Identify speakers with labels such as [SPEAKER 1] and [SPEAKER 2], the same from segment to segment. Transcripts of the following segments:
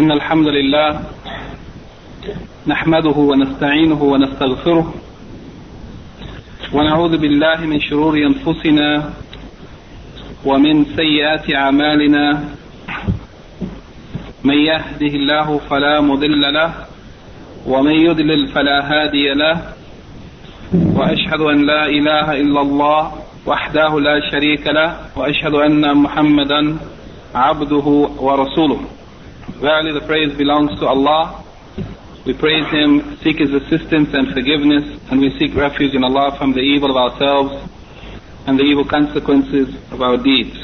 [SPEAKER 1] إن الحمد لله نحمده ونستعينه ونستغفره ونعوذ بالله من شرور أنفسنا ومن سيئات أعمالنا من يهده الله فلا مضل له ومن يضلل فلا هادي له وأشهد أن لا إله إلا الله وحده لا شريك له وأشهد أن محمدا عبده ورسوله. Verily the praise belongs to Allah. We praise Him, seek His assistance and forgiveness, and we seek refuge in Allah from the evil of ourselves and the evil consequences of our deeds.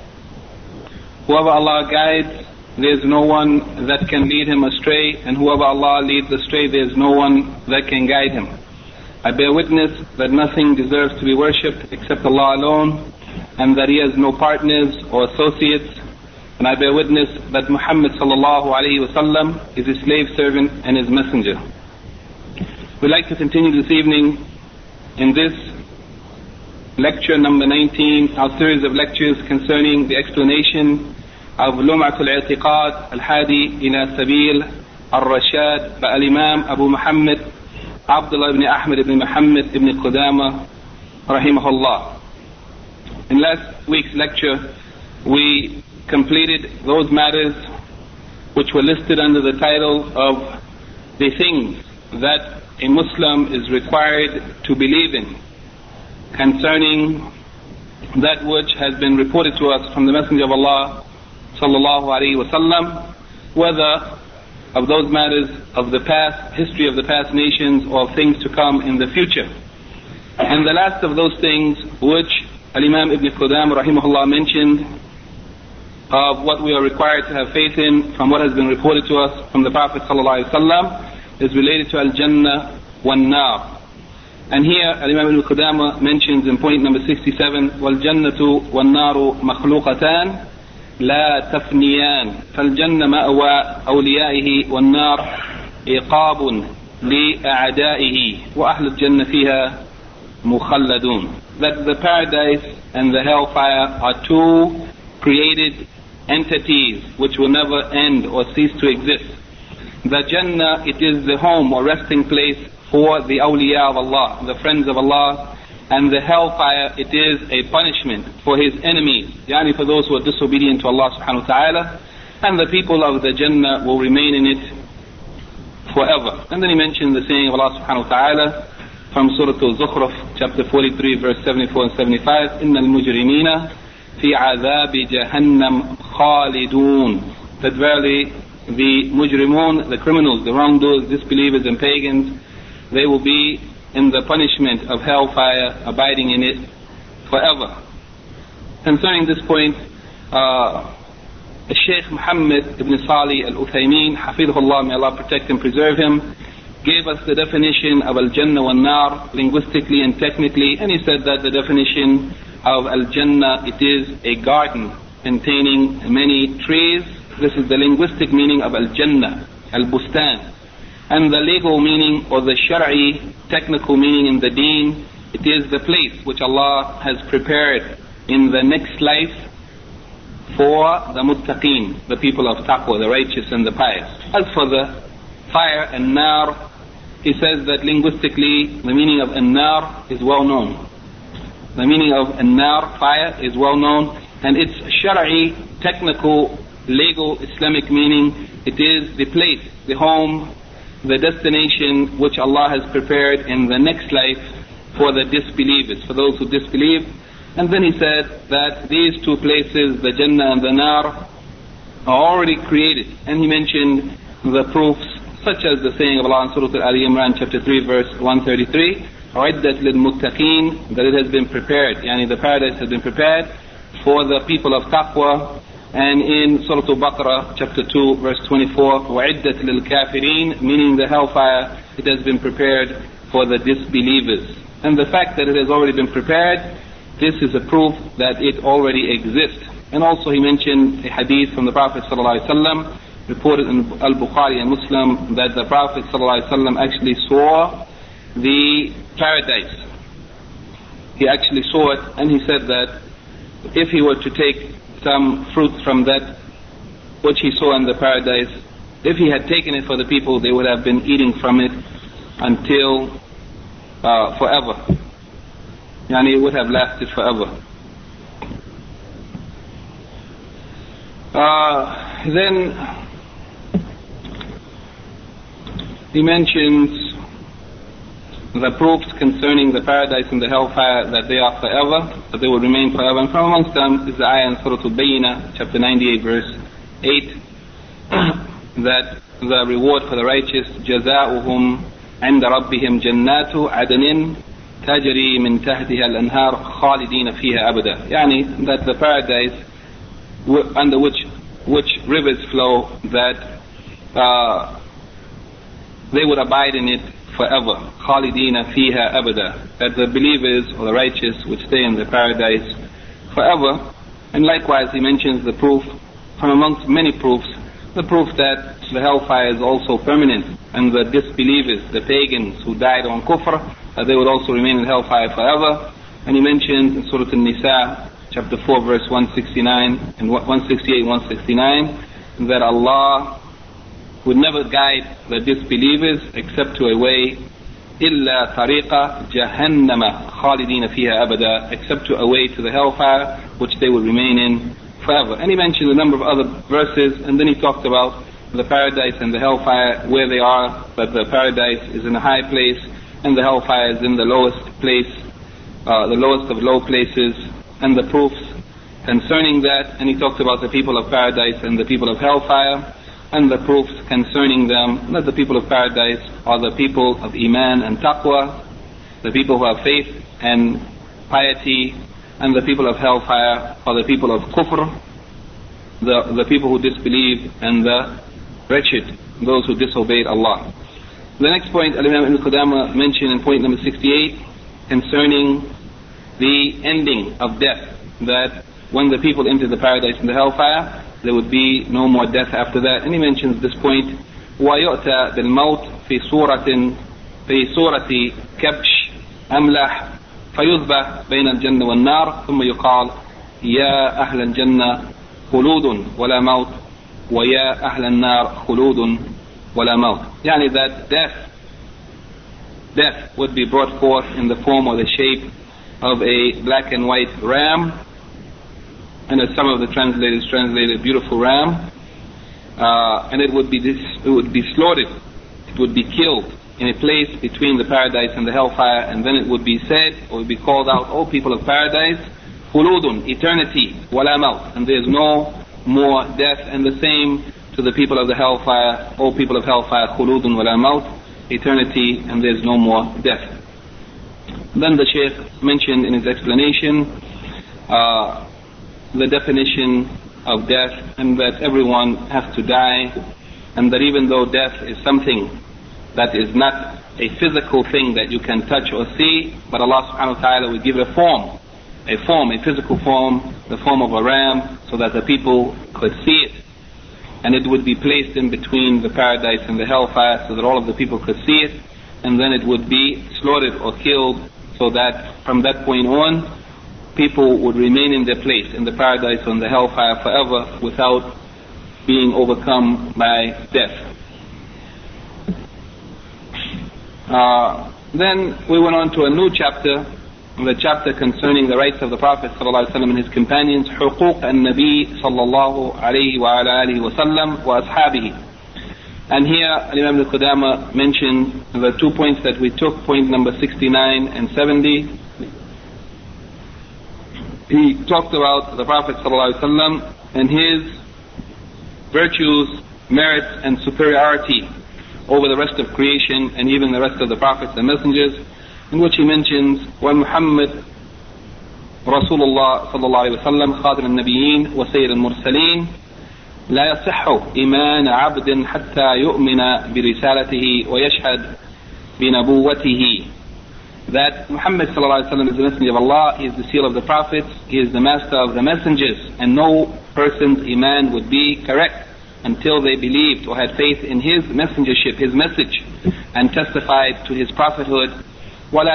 [SPEAKER 1] Whoever Allah guides, there is no one that can lead him astray, and whoever Allah leads astray, there is no one that can guide him. I bear witness that nothing deserves to be worshipped except Allah alone, and that He has no partners or associates. And I bear witness that Muhammad sallallahu alaihi wasallam is His slave servant and His messenger. We'd like to continue this evening in this lecture number 19, our series of lectures concerning the explanation of Lum'atul I'tiqad al-Hadi ila Sabil al-Rashad by Al-Imam Abu Muhammad Abdullah ibn Ahmad ibn Muhammad ibn Qudama rahimahullah. In last week's lecture we completed those matters which were listed under the title of the things that a Muslim is required to believe in concerning that which has been reported to us from the Messenger of Allah sallallahu alaihi wasallam, whether of those matters of the past, history of the past nations, or things to come in the future. And the last of those things which Al-Imam Ibn Qudama rahimahullah mentioned of what we are required to have faith in from what has been reported to us from the Prophet sallallahu alaihi wasallam is related to Al-Jannah wan-Nar. And here Al-Imam Ibn Qudama mentions in point number 67, وَالْجَنَّةُ وَالنَّارُ مَخْلُوقَتَانِ لا تفنيان فالجنة مأوى أوليائه والنار عقاب لأعدائه وأهل الجنة فيها مخلدون. That the paradise and the hellfire are two created entities which will never end or cease to exist. The Jannah, it is the home or resting place for the awliya of Allah, the friends of Allah, and the hellfire, it is a punishment for His enemies, yani for those who are disobedient to Allah subhanahu wa ta'ala, and the people of the Jannah will remain in it forever. And then he mentioned the saying of Allah subhanahu wa ta'ala from Surah Al-Zukhruf, chapter 43, verse 74 and 75, إِنَّ الْمُجْرِمِينَ فِي عَذَابِ جَهَنَّمْ خَالِدُونَ. That verily the mujrimun, the criminals, the wrongdoers, disbelievers and pagans, they will be in the punishment of hellfire, abiding in it forever. Concerning this point, Shaykh Muhammad ibn Salih al-Uthaymeen, Hafidhullah, may Allah protect and preserve him, gave us the definition of Al-Jannah wan-Nar linguistically and technically, and he said that the definition of Al-Jannah, it is a garden containing many trees. This is the linguistic meaning of Al-Jannah, Al-Bustan. And the legal meaning, or the Shari'i technical meaning in the deen, it is the place which Allah has prepared in the next life for the muttaqeen, the people of taqwa, the righteous and the pious. As for the fire and nar, he says that linguistically the meaning of an-nar is well known. The meaning of an-nar, fire, is well known, and its Shari'i technical legal Islamic meaning, it is the place, the home, the destination which Allah has prepared in the next life for the disbelievers, for those who disbelieve. And then he said that these two places, the Jannah and the Nar, are already created. And he mentioned the proofs, such as the saying of Allah in Surah Ali Imran chapter 3 verse 133, أُعِدَّتْ لِلْمُتَّقِينَ, that it has been prepared, yani the paradise has been prepared for the people of taqwa. And in Surah Al-Baqarah chapter 2 verse 24, وَعِدَّتْ لِلْكَافِرِينَ, meaning the hellfire, it has been prepared for the disbelievers. And the fact that it has already been prepared, this is a proof that it already exists. And also he mentioned a hadith from the Prophet ﷺ, reported in Al-Bukhari and Muslim, that the Prophet ﷺ actually saw the paradise. He actually saw it, and he said that if he were to take some fruit from that which he saw in the paradise, if he had taken it for the people, they would have been eating from it until forever. Yani it would have lasted forever. Then he mentions the proofs concerning the paradise and the hellfire, that they are forever, that they will remain forever. And from amongst them is the ayah in Surah Al-Bayyinah, chapter 98, verse 8, that the reward for the righteous, جَزَاؤُهُمْ عِنْدَ رَبِّهِمْ جَنَّاتُ عَدْنٍ تَجْرِي مِنْ تَحْتِهَا الْأَنْهَارُ خَالِدِينَ فِيهَا أَبَدًا. Yani that the paradise under which rivers flow, that they would abide in it forever. خالدين فيها أبدا. That the believers or the righteous would stay in the paradise forever. And likewise he mentions the proof, from amongst many proofs, the proof that the hellfire is also permanent, and the disbelievers, the pagans who died on kufr, that they would also remain in hellfire forever. And he mentions in Surah An-Nisa, chapter 4, verse 169 and 168, 169, that Allah would never guide the disbelievers except to a way, إِلَّا طَرِيقَ جَهَنَّمَ خَالِدِينَ فِيهَا أَبَدًا, except to a way to the hellfire which they will remain in forever. And he mentioned a number of other verses, and then he talked about the paradise and the hellfire, where they are, that the paradise is in a high place and the hellfire is in the lowest place, the lowest of low places, and the proofs concerning that. And he talked about the people of paradise and the people of hellfire, and the proofs concerning them, that the people of paradise are the people of Iman and Taqwa, the people who have faith and piety, and the people of hellfire are the people of Kufr, the people who disbelieve, and the wretched, those who disobeyed Allah. The next point Al-Imam Ibn Qudama mentioned in point number 68 concerning the ending of death, that when the people enter the paradise and the hellfire, there would be no more death after that. And he mentions this point, وَيُؤْتَى بِالْمَوْتِ فِي صُورَةٍ كَبْشٍ أَمْلَحٍ فَيُذْبَحْ بَيْنَ الْجَنَّةِ وَالنَّارِ ثُمَّ يُقَالْ يَا أَهْلَ الْجَنَّةِ خُلُودٌ وَلَا مَوْتٌ وَيَا أَهْلَ النَّارِ خُلُودٌ وَلَا مَوْتٌ. Yani that death would be brought forth in the form or the shape of a black and white ram, and as some of the translators translated, beautiful ram, and it would be slaughtered, it would be killed in a place between the paradise and the hellfire, and then it would be said, or would be called out, O people of paradise, khuludun, eternity, wala maut, and there is no more death. And the same to the people of the hellfire, O people of hellfire, khuludun wala maut, eternity, and there is no more death. Then the Shaykh mentioned in his explanation the definition of death, and that everyone has to die, and that even though death is something that is not a physical thing that you can touch or see, but Allah subhanahu wa ta'ala will give it a physical form, the form of a ram, so that the people could see it, and it would be placed in between the paradise and the hellfire, so that all of the people could see it, and then it would be slaughtered or killed, so that from that point on, people would remain in their place in the paradise or in the hellfire forever without being overcome by death. Then we went on to a new chapter, the chapter concerning the rights of the Prophet ﷺ and his companions, حقوق النبي صلى الله عليه وعلى آله وسلم وأصحابه. And here Imam Ibn Qudama mentioned the 2 points that we took, point number 69 and 70. He talked about the Prophet ﷺ and his virtues, merits, and superiority over the rest of creation and even the rest of the prophets and messengers, in which he mentions, وَمُحَمَّدْ رسول الله صلى الله عليه وسلم خاتم النبيين وسيد المرسلين لا يصح إيمان عبد حتى يؤمن برسالته ويشهد بنبوته. That Muhammad sallallahu alaihi wasallam is the messenger of Allah, he is the seal of the prophets, he is the master of the messengers, and no person's iman would be correct until they believed or had faith in his messengership, his message, and testified to his prophethood. ولا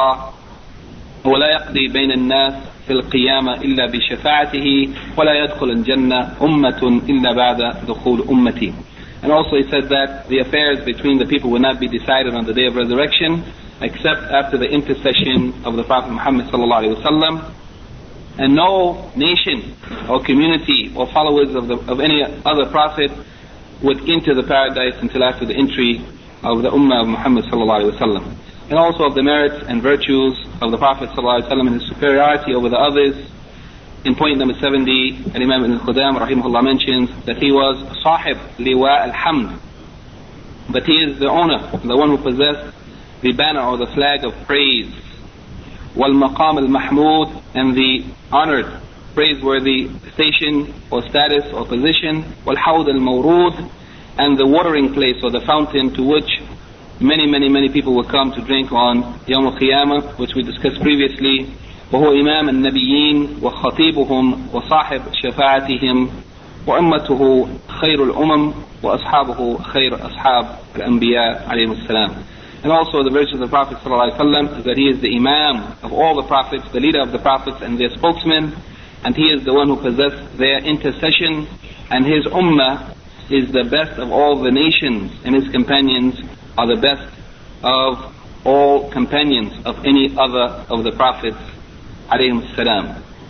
[SPEAKER 1] يقضي بين الناس في القيامة إلا بشفاعته ولا يدخل الجنة أمة إلا بعد دخول أمتي. And also he said that the affairs between the people will not be decided on the day of resurrection except after the intercession of the Prophet Muhammad sallallahu alaihi wasallam. And no nation or community or followers of any other prophet would enter the paradise until after the entry of the Ummah of Muhammad sallallahu alaihi wasallam. And also of the merits and virtues of the Prophet sallallahu alaihi wasallam and his superiority over the others. In point number 70, Imam Ibn Qudam rahimahullah mentions that he was Sahib Liwa al-Hamd, but he is the owner, the one who possessed the banner or the flag of praise, wal maqam al-mahmud, and the honored, praiseworthy station or status or position, wal hawd al-mawrud, and the watering place or the fountain to which many people will come to drink on Yawm al-Qiyamah, which we discussed previously. وهو إمام النبيين وخطيبهم وصاحب شفاعتهم وأمته خير الأمم وأصحابه خير أصحاب الأنبياء عليهم السلام. And also the virtue of the Prophet ﷺ is that he is the Imam of all the prophets, the leader of the prophets and their spokesman, and he is the one who possessed their intercession, and his ummah is the best of all the nations, and his companions are the best of all companions of any other of the prophets alayhim salam.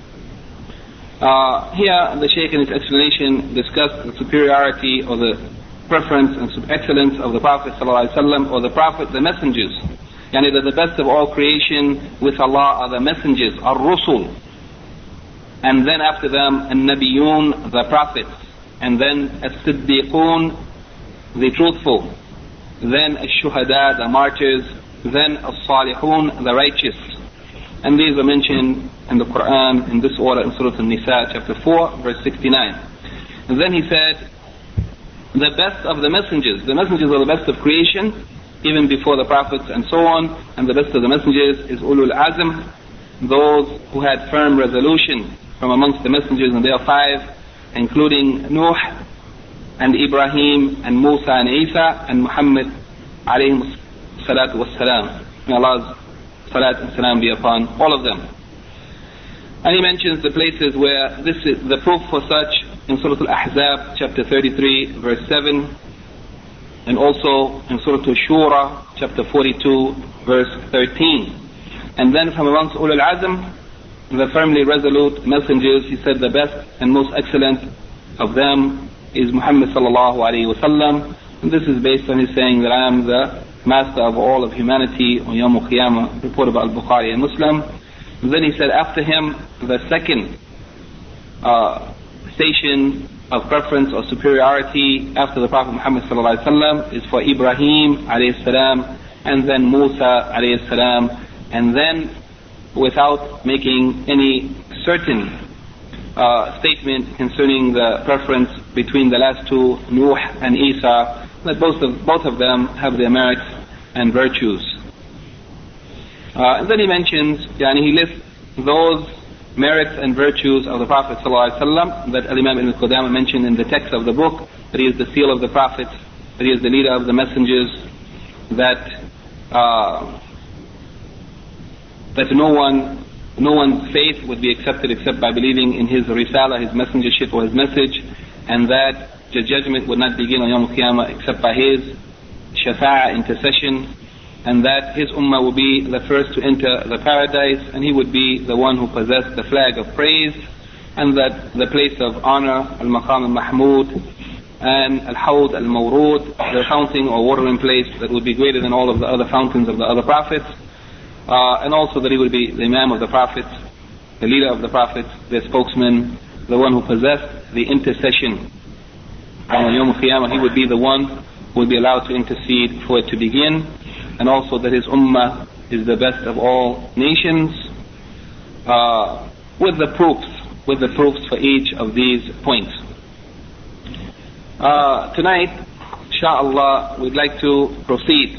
[SPEAKER 1] Here the Shaykh in his explanation discussed the superiority or the preference and excellence of the Prophet ﷺ or the Prophet, the messengers. Yani that the best of all creation with Allah are the messengers, ar-rusul. And then after them, an-nabiyun, the prophets. And then as-siddiqun, the truthful. Then as-shuhada, the martyrs. Then as-salihun, the righteous. And these are mentioned in the Quran in this order in Surah An-Nisa chapter 4 verse 69. And then he said, the best of the messengers are the best of creation, even before the prophets and so on, and the best of the messengers is Ulul Azm, those who had firm resolution from amongst the messengers, and there are 5, including Nuh and Ibrahim and Musa and Isa and Muhammad alayhi salatu wassalam. May Allah's salat and salam be upon all of them. And he mentions the places where this is the proof for such in Surah Al-Ahzab chapter 33 verse 7, and also in Surah Al-Shura chapter 42 verse 13. And then from amongst Ulul Azm, the firmly resolute messengers, he said the best and most excellent of them is Muhammad sallallahu alayhi wasallam. And this is based on his saying that I am the master of all of humanity on Yawm al-Qiyamah, reported by Al-Bukhari and Muslim. And then he said after him, the second station of preference or superiority after the Prophet Muhammad sallallahu alaihi wasallam is for Ibrahim alayhi salam, and then Musa alayhi salam, and then without making any certain statement concerning the preference between the last two, Nuh and Isa, that both of them have their merits and virtues. And then he mentions, he lists those merits and virtues of the Prophet ﷺ that Imam Ibn Qudama mentioned in the text of the book, that he is the seal of the prophets, that he is the leader of the messengers, that no one's faith would be accepted except by believing in his risala, his messengership or his message, and that the judgment would not begin on Yawm al-Qiyamah except by his shafa'a, intercession, and that his ummah will be the first to enter the paradise, and he would be the one who possessed the flag of praise, and that the place of honor, al-maqam al-mahmud, and al-hawd al-mawrud, the fountain or watering place that would be greater than all of the other fountains of the other prophets, and also that he would be the imam of the prophets, the leader of the prophets, their spokesman, the one who possessed the intercession. And on Yawm al-Qiyamah he would be the one who would be allowed to intercede for it to begin, and also that his ummah is the best of all nations, with the proofs for each of these points. Tonight, inshallah, we'd like to proceed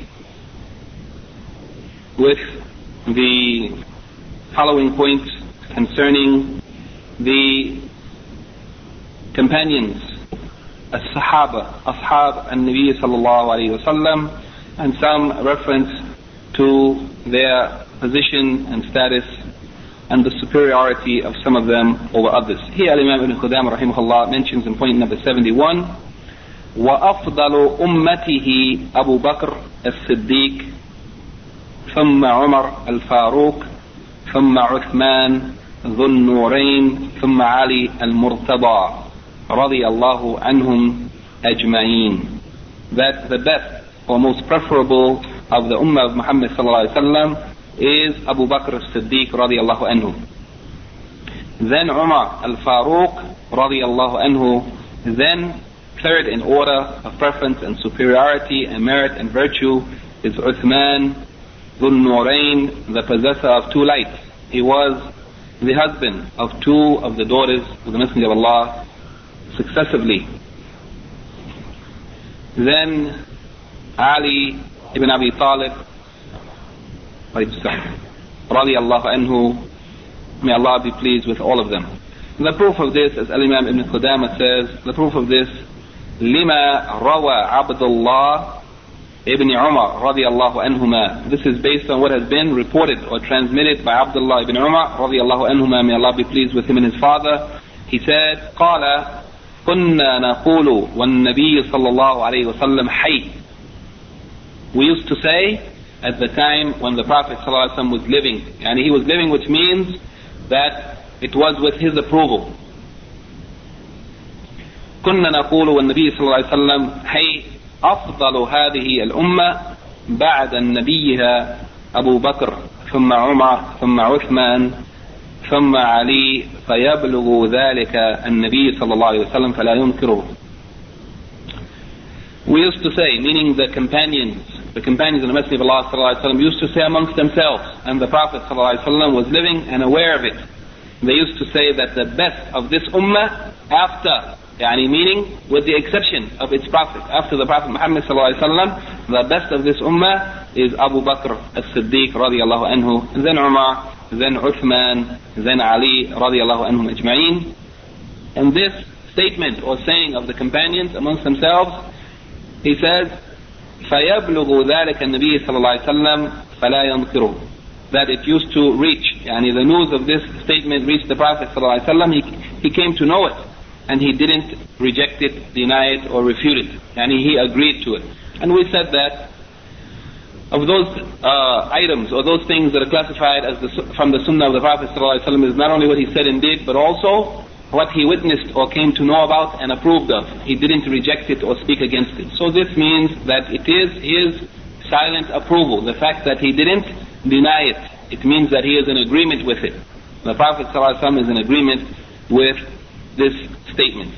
[SPEAKER 1] with the following points concerning the companions, as-sahaba, ashab an-nabi sallallahu alayhi wa sallam, and some reference to their position and status and the superiority of some of them over others. Here Imam Ibn Qudama rahimahullah mentions in point number 71 وأفضل أمته أبو بكر الصديق ثم عمر الفاروق ثم عثمان ذو النورين ثم علي المرتضى رضي الله عنهم أجمعين. That the best or most preferable of the Ummah of Muhammad sallallahu alaihi wasallam is Abu Bakr as-Siddiq radiyallahu anhu. Then Umar al-Faruq radiyallahu anhu. Then third in order of preference and superiority and merit and virtue is Uthman Dhul Nurayn, the possessor of two lights. He was the husband of two of the daughters of the Messenger of Allah successively. Then Ali ibn Abi Talib radiyallahu anhu, may Allah be pleased with all of them. The proof of this, as Al-Imam Ibn Qudamah says, the proof of this, لما روى عبد الله ibn Umar radiyallahu anhuma. This is based on what has been reported or transmitted by Abdullah ibn Umar radiyallahu anhuma, may Allah be pleased with him and his father. He said, قال كنا نقول والنبي صلى الله عليه وسلم حي. We used to say at the time when the Prophet صلى الله عليه وسلم was living, and he was living, which means that it was with his approval. كنا نقول والنبي صلى الله عليه وسلم حي أفضل هذه الأمة بعد نبيها أبو بكر ثم عمر ثم عثمان ثم علي فيبلغ ذلك النبي صلى الله عليه وسلم فلا ينكره. We used to say, meaning the companions of the Messenger of Allah صلى الله عليه وسلم used to say amongst themselves, and the Prophet صلى الله عليه وسلم was living and aware of it. They used to say that the best of this ummah after, meaning with the exception of its Prophet, after the Prophet Muhammad sallallahu alaihi wasallam, the best of this ummah is Abu Bakr as-Siddiq radiyallahu anhu, then Umar, then Uthman, then Ali radiyallahu anhum ajma'in. And this statement or saying of the companions amongst themselves, he says, فَيَبْلُغُ ذَلِكَ النَّبِيِّ صلى الله عليه وسلم فَلَا يَنْكِرُهُ. That it used to reach, the news of this statement reached the Prophet sallallahu alaihi wasallam, he came to know it, and he didn't reject it, deny it, or refute it. He agreed to it. And we said that of those items or those things that are classified as from the Sunnah of the Prophet ﷺ is not only what he said and did, but also what he witnessed or came to know about and approved of. He didn't reject it or speak against it. So this means that it is his silent approval. The fact that he didn't deny it, it means that he is in agreement with it. The Prophet ﷺ is in agreement with this statement.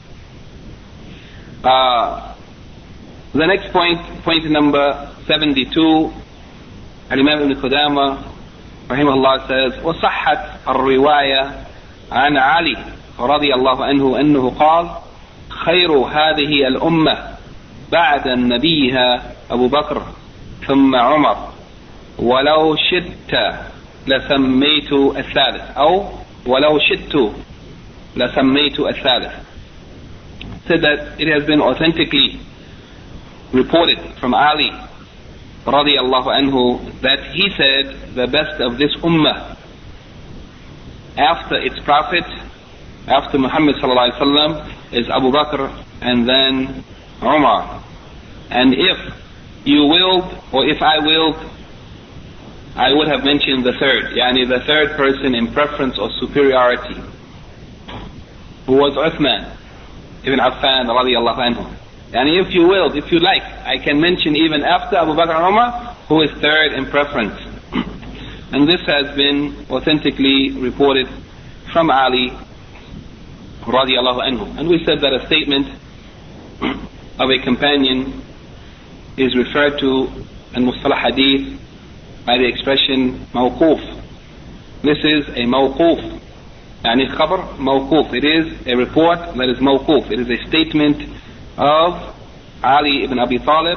[SPEAKER 1] The next point number 72, Al-Imam Ibn Qudamah rahimahullah says, وصحت الرواية عن علي رضي الله عنه أنه قال خير هذه الأمة بعد نبيها أبو بكر ثم عمر ولو شئت لسميت الثالث أو ولو شئت لسميت الثالث. Said that it has been authentically reported from Ali radiyallahu anhu that he said the best of this ummah after its prophet, after Muhammad sallallahu alaihi wasallam, is Abu Bakr and then Umar. And if you willed, or if I willed, I would have mentioned the third, the third person in preference or superiority, who was Uthman ibn Affan radiyallahu anhu. If you will, if you like, I can mention even after Abu Bakr and Umar, who is third in preference. And this has been authentically reported from Ali radiyallahu anhu. And we said that a statement of a companion is referred to in Mustalah Hadith by the expression mawquf. This is a mawquf. Khabar mawquf. It is a report that is mawquf. It is a statement of Ali ibn Abi Talib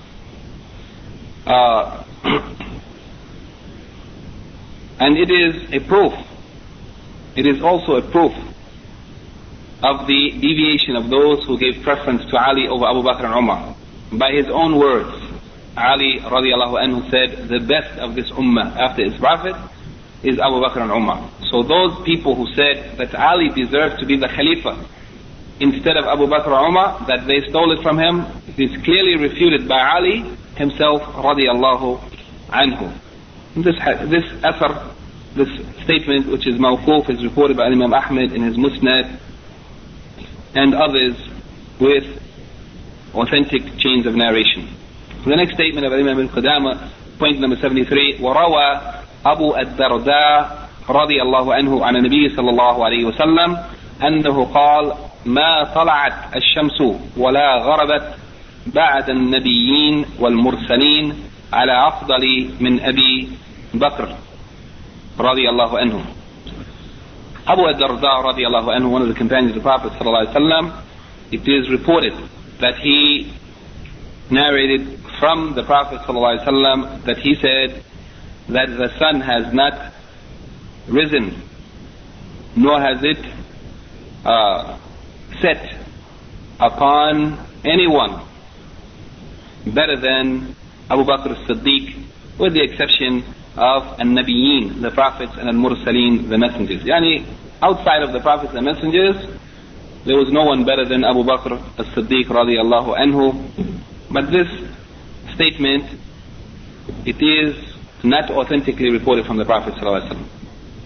[SPEAKER 1] and it is a proof. It is also a proof of the deviation of those who gave preference to Ali over Abu Bakr and Umar. By his own words, Ali radiallahu anhu said, the best of this ummah after his prophet is Abu Bakr and Umar. So those people who said that Ali deserved to be the Khalifa instead of Abu Bakr or Umar, that they stole it from him, is clearly refuted by Ali himself radiyallahu anhu. This asar, this statement which is mawquf, is reported by Imam Ahmed in his Musnad and others with authentic chains of narration. The next statement of Imam al-Qudama, point number 73, وروى أبو الدرداء رضي الله عنه عن النبي صلى الله عليه وسلم أنه قال ما طلعت الشمس ولا غربت بعد النبيين والمرسلين على أفضل من أبي بكر رضي الله عنه. Abu al-Darda رضي الله عنه, one of the companions of the Prophet صلى الله عليه وسلم, it is reported that he narrated from the Prophet صلى الله عليه وسلم that he said that the sun has not risen nor has it set upon anyone better than Abu Bakr as-Siddiq, with the exception of An-Nabiyyin, the prophets, and Al-Mursaleen, the messengers. Yani, outside of the prophets and messengers, there was no one better than Abu Bakr as-Siddiq radiyallahu anhu. But this statement, it is not authentically reported from the Prophet sallallahu alaihi wasallam.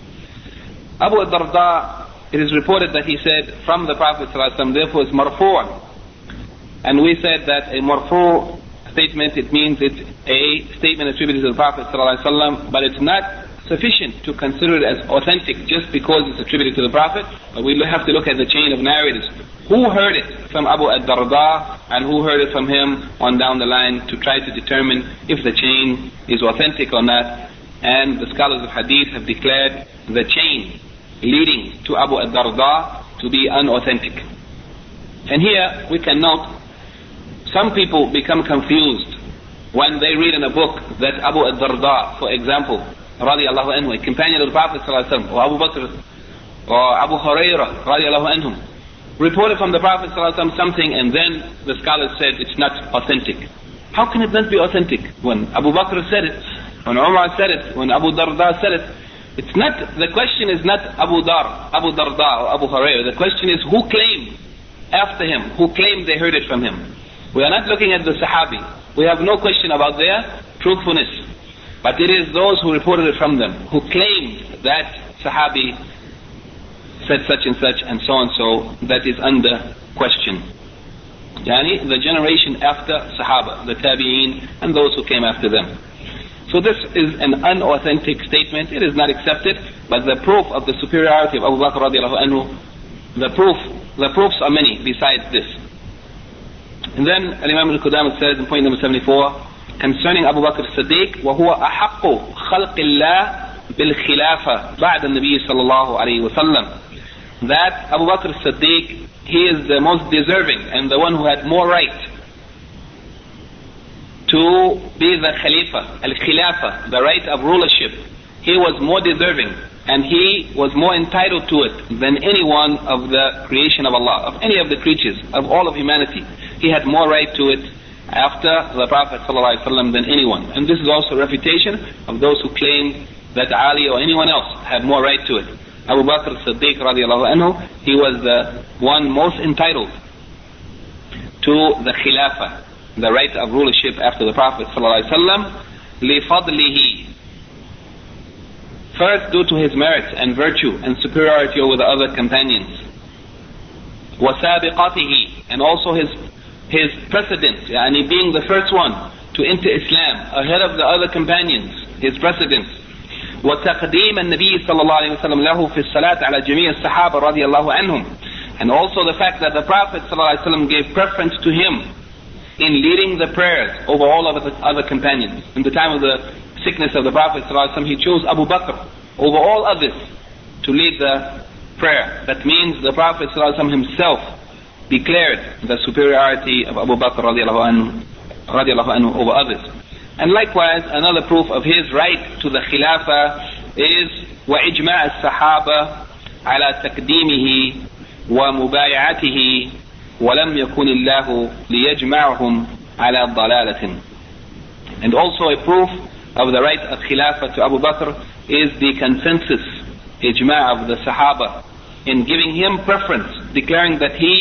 [SPEAKER 1] Abu al-Darda, it is reported that he said from the Prophet sallallahu alaihi wasallam, therefore it's marfu'. And we said that a marfu' statement, it means it's a statement attributed to the Prophet ﷺ, but it's not sufficient to consider it as authentic just because it's attributed to the Prophet. But we have to look at the chain of narrators. Who heard it from Abu al-Darda and who heard it from him on down the line, to try to determine if the chain is authentic or not. And the scholars of hadith have declared the chain leading to Abu al-Darda to be unauthentic. And here we can note, some people become confused when they read in a book that Abu al-Darda, for example, radiallahu anhu, a companion of the Prophet ﷺ, or Abu Bakr, or Abu Hurairah, radiallahu anhum, reported from the Prophet ﷺ something, and then the scholars said it's not authentic. How can it not be authentic? When Abu Bakr said it, when Umar said it, when Abu Darda said it, it's not, the question is not Abu Darda or Abu Hurairah. The question is who claimed after him, who claimed they heard it from him. We are not looking at the Sahabi. We have no question about their truthfulness. But it is those who reported it from them, who claimed that Sahabi said such and such and so, that is under question. Yani, the generation after Sahaba, the Tabi'een, and those who came after them. So this is an unauthentic statement. It is not accepted, but the proof of the superiority of Abu Bakr radiallahu anhu, the proofs are many besides this. And then Imam al-Qudama says in point number 74, concerning Abu Bakr as-Siddiq, وَهُوَ أَحَقُّ خَلْقِ اللَّهِ بِالْخِلَافَةِ بَعْدَ النَّبِيِّ صلى الله عليه وسلم, that Abu Bakr as-Siddiq, he is the most deserving and the one who had more right to be the Khalifa, al-Khilafa, the right of rulership. He was more deserving and he was more entitled to it than any one of the creation of Allah, of any of the creatures, of all of humanity. He had more right to it after the Prophet ﷺ than anyone. And this is also a refutation of those who claim that Ali or anyone else had more right to it. Abu Bakr as-Siddiq radiallahu anhu, he was the one most entitled to the Khilafah, the right of rulership after the Prophet ﷺ, لِفَضْلِهِ, first due to his merits and virtue and superiority over the other companions, وَسَابِقَتِهِ, and also his precedence, yani being the first one to enter Islam ahead of the other companions, his precedence. وتقديم النبي صلى الله عليه وسلم له في الصلاة على جميع الصحابة رضي الله عنهم, and also the fact that the Prophet صلى الله عليه وسلم gave preference to him in leading the prayers over all of the other companions. In the time of the sickness of the Prophet صلى الله عليه وسلم, he chose Abu Bakr over all others to lead the prayer. That means the Prophet صلى الله عليه وسلم himself declared the superiority of Abu Bakr radiallahu anhu over others. And likewise, another proof of his right to the Khilafah is وَإِجْمَاعَ الصَّحَابَةِ عَلَى تَقْدِيمِهِ وَمُبَايَعَتِهِ وَلَمْ يَكُنِ اللَّهُ لِيَجْمَعَهُمْ عَلَى ضَلَالَةٍ. And also a proof of the right of Khilafah to Abu Bakr is the consensus, ijma' of the Sahaba, in giving him preference, declaring that he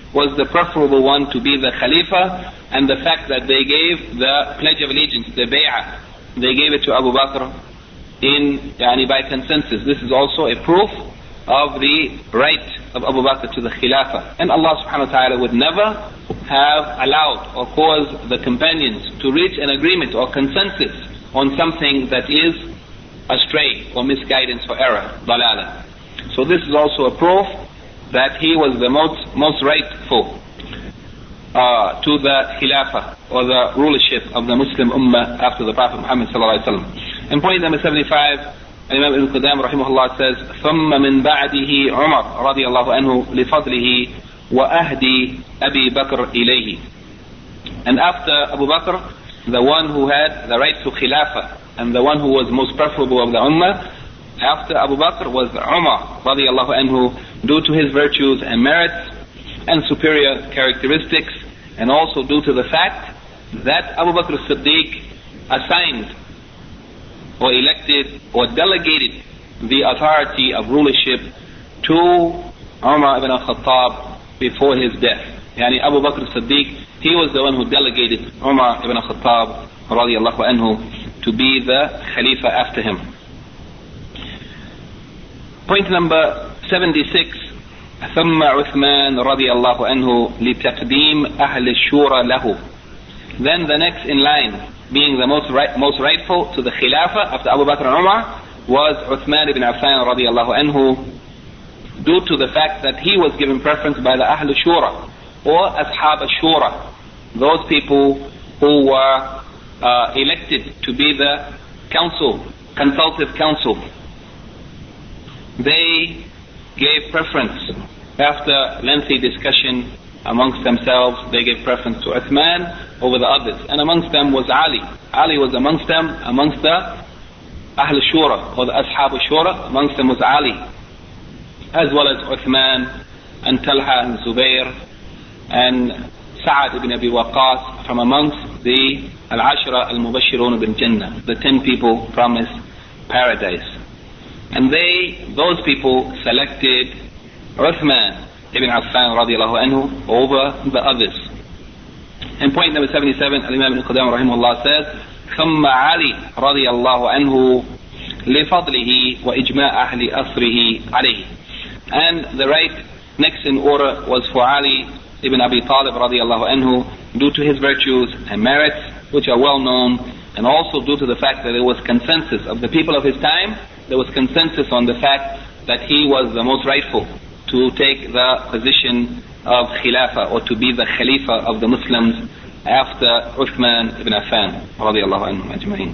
[SPEAKER 1] was the preferable one to be the Khalifa, and the fact that they gave the Pledge of Allegiance, the Bay'ah, they gave it to Abu Bakr by consensus. This is also a proof of the right of Abu Bakr to the Khilafah. And Allah subhanahu wa ta'ala would never have allowed or caused the companions to reach an agreement or consensus on something that is astray or misguidance or error, dalala. So this is also a proof that he was the most rightful to the Khilafah or the rulership of the Muslim Ummah after the Prophet Muhammad sallallahu alaihi wasallam. In point number 75, Imam Ibn Qudam rahimahullah says, ثم من بعده عمر رضي الله عنه لفضله وأهدي أبي بكر إليه. And after Abu Bakr, the one who had the right to Khilafah and the one who was most preferable of the Ummah, after Abu Bakr was Umar رضي الله عنه, due to his virtues and merits and superior characteristics, and also due to the fact that Abu Bakr as-Siddiq assigned or elected or delegated the authority of rulership to Umar ibn al-Khattab before his death. Abu Bakr as-Siddiq, he was the one who delegated Umar ibn al-Khattab radiyallahu anhu to be the Khalifa after him. Point number 76, ثم عثمان رضي الله عنه لتقديم أهل الشورى له. Then the next in line, being the most rightful to the Khilafah after Abu Bakr and Umar, was Uthman ibn Affan radiallahu anhu, due to the fact that he was given preference by the Ahl Shura or Ashab Shura, those people who were elected to be the consultative council. They gave preference after lengthy discussion amongst themselves. They gave preference to Uthman over the others, and amongst them was Ali. Ali was amongst them, amongst the Ahl Shura or the Ashab Shura. Amongst them was Ali, as well as Uthman and Talha and Zubair and Sa'ad ibn Abi Waqqas, from amongst the Al-Ashra Al-Mubashirun bil Jannah, the 10 people promised paradise. And those people selected Uthman ibn Affan radiallahu anhu over the others. In point number 77, Imam Ibn Qudam rahimahullah says, ثم علي رضي الله عنه لفضله وإجماع أهل أثره عليه. And the right next in order was for Ali ibn Abi Talib radiallahu anhu, due to his virtues and merits which are well known, and also due to the fact that there was consensus of the people of his time. There was consensus on the fact that he was the most rightful to take the position of Khilafah or to be the Khalifa of the Muslims after Uthman ibn Affan radiallahu anhu ajma'in.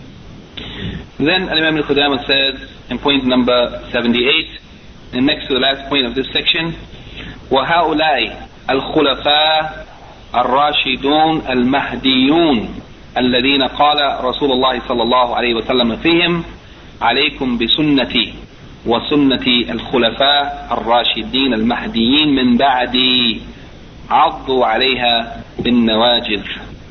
[SPEAKER 1] Then Imam Ibn Qudamah says in point number 78, and next to the last point of this section, وَهَؤُلَاءِ الْخُلَفَاء الرَّاشِدُونَ الْمَهْدِيُّونَ الذين قال رسول الله صلى الله عليه وسلم فيهم عليكم بسنتي وسنة الخلفاء الراشدين المهديين من بعدي عضوا عليها بالنواجذ.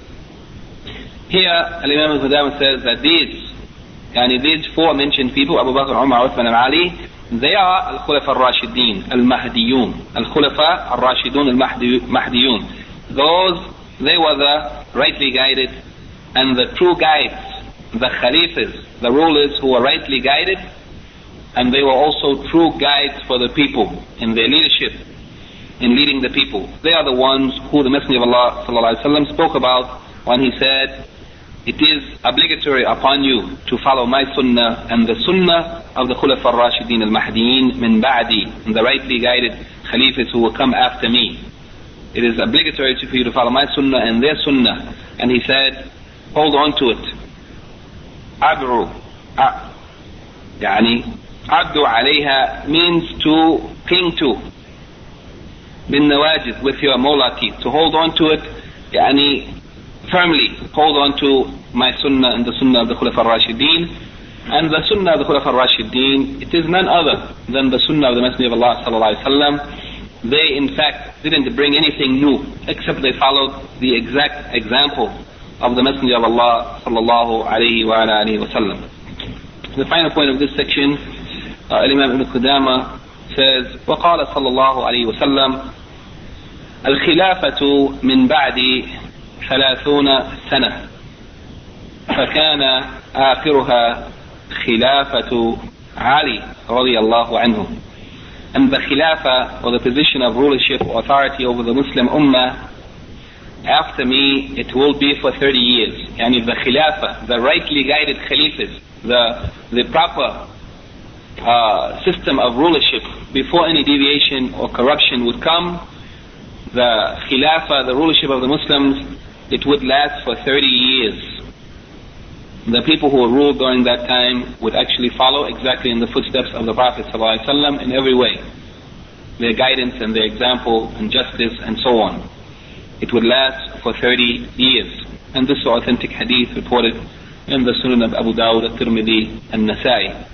[SPEAKER 1] Here Imam al-Qudamah says that these four mentioned people, Abu Bakr, Umar, Uthman and Ali, they are al-Khulafa al-Rashidin al-Mahdiyun, al-Khulafa al-Rashidun al-Mahdiyun. They were the rightly guided and the true guides, the Khalifas, the rulers who were rightly guided, and they were also true guides for the people in their leadership, in leading the people. They are the ones who the Messenger of Allah sallallahu alaihi wasallam spoke about when he said, it is obligatory upon you to follow my sunnah and the sunnah of the Khulafa al-Rashidin al-Mahdiyin min ba'di, and the rightly guided Khalifas who will come after me. It is obligatory for you to follow my sunnah and their sunnah. And he said, hold on to it. Abdu alayha means to cling to. Bin nawajid, with your molar teeth. To hold on to it, firmly hold on to my sunnah and the sunnah of the Khulafa al-Rashidin. And the sunnah of the Khulafa al-Rashidin, it is none other than the sunnah of the Messenger of Allah sallallahu alaihi wasallam. They in fact didn't bring anything new, except they followed the exact example of the Messenger of Allah sallallahu alaihi wasallam. The final point of this section, Imam Ibn Qudamah says, وقال صلى الله عليه وسلم الخلافة من بعد 30 سنة فكان آخرها خلافة علي رضي الله عنه. And the Khilafah, or the position of rulership or authority over the Muslim Ummah, after me it will be for 30 years. Yani the Khilafah, the rightly guided Khalifas, the proper system of rulership before any deviation or corruption would come, the Khilafah, the rulership of the Muslims, it would last for 30 years. The people who ruled during that time would actually follow exactly in the footsteps of the Prophet ﷺ in every way. Their guidance and their example and justice and so on. It would last for 30 years. And this is authentic hadith reported in the Sunan of Abu Dawud, At-Tirmidhi, and Nasa'i.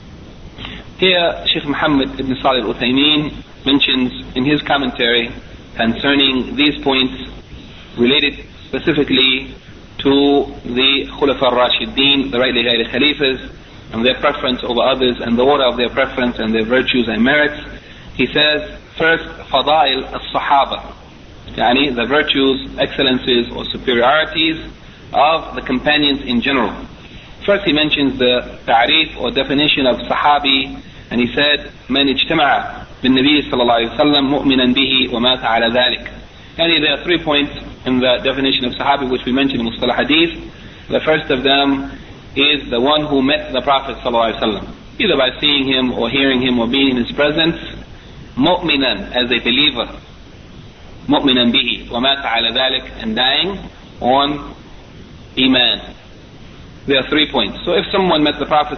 [SPEAKER 1] Here, Shaykh Muhammad ibn Salih al-Uthaymeen mentions in his commentary concerning these points related specifically to the Khulafa al-Rashideen, the rightly guided Khalifas, and their preference over others, and the order of their preference and their virtues and merits. He says, first, Fadail al-Sahaba, yani the virtues, excellences, or superiorities of the companions in general. First he mentions the ta'rif or definition of Sahabi, and he said, من اجتمع بالنبي صلى الله عليه وسلم مؤمنا به ومات على ذلك. And there are 3 points in the definition of Sahabi which we mentioned in Mustalah Hadith. The first of them is the one who met the Prophet ﷺ, either by seeing him or hearing him or being in his presence, mu'minan, as a believer, mu'minan bihi, wa mata ala dhalik, and dying on iman. There are 3 points. So if someone met the Prophet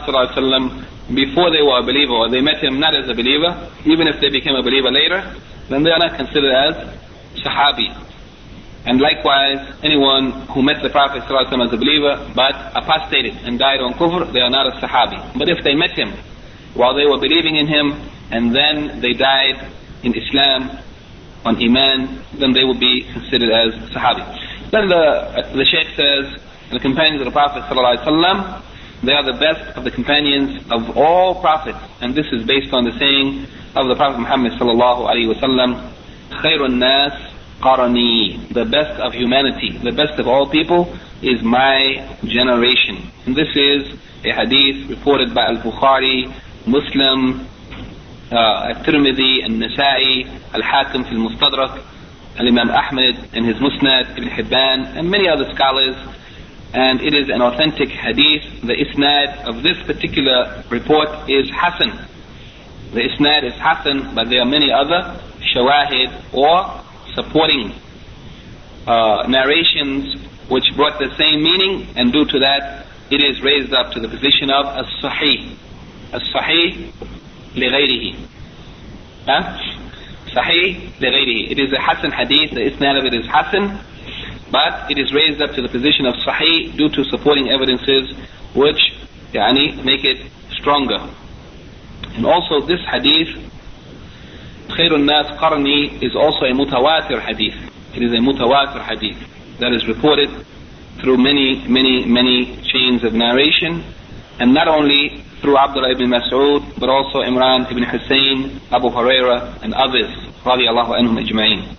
[SPEAKER 1] ﷺ before they were a believer, or they met him not as a believer, even if they became a believer later, then they are not considered as Sahabi. And likewise, anyone who met the Prophet ﷺ as a believer but apostated and died on kufr, they are not a Sahabi. But if they met him while they were believing in him and then they died in Islam on Iman, then they will be considered as Sahabi. Then the Shaykh says, the companions of the Prophet ﷺ, they are the best of the companions of all prophets. And this is based on the saying of the Prophet Muhammad ﷺ, خير الناس قرني, the best of humanity, the best of all people is my generation. And this is a hadith reported by Al-Bukhari, Muslim, At-Tirmidhi, and Nasa'i, Al-Hakim fil Mustadrak, Al-Imam Ahmed in his Musnad, Ibn Hibban, and many other scholars. And it is an authentic hadith. The isnad of this particular report is Hasan. The isnad is Hasan, but there are many other shawahid or supporting narrations which brought the same meaning, and due to that it is raised up to the position of as-sahih. As-sahih li-ghayrihi. Sahih li-ghayrihi. It is a Hasan hadith, the isnad of it is Hasan, but it is raised up to the position of Sahih due to supporting evidences which make it stronger. And also this hadith, خير الناس قرني, is also a mutawatir hadith. It is a mutawatir hadith that is reported through many chains of narration, and not only through Abdullah ibn Mas'ud, but also Imran ibn Hussein, Abu Huraira, and others, radiyallahu anhum ajma'in.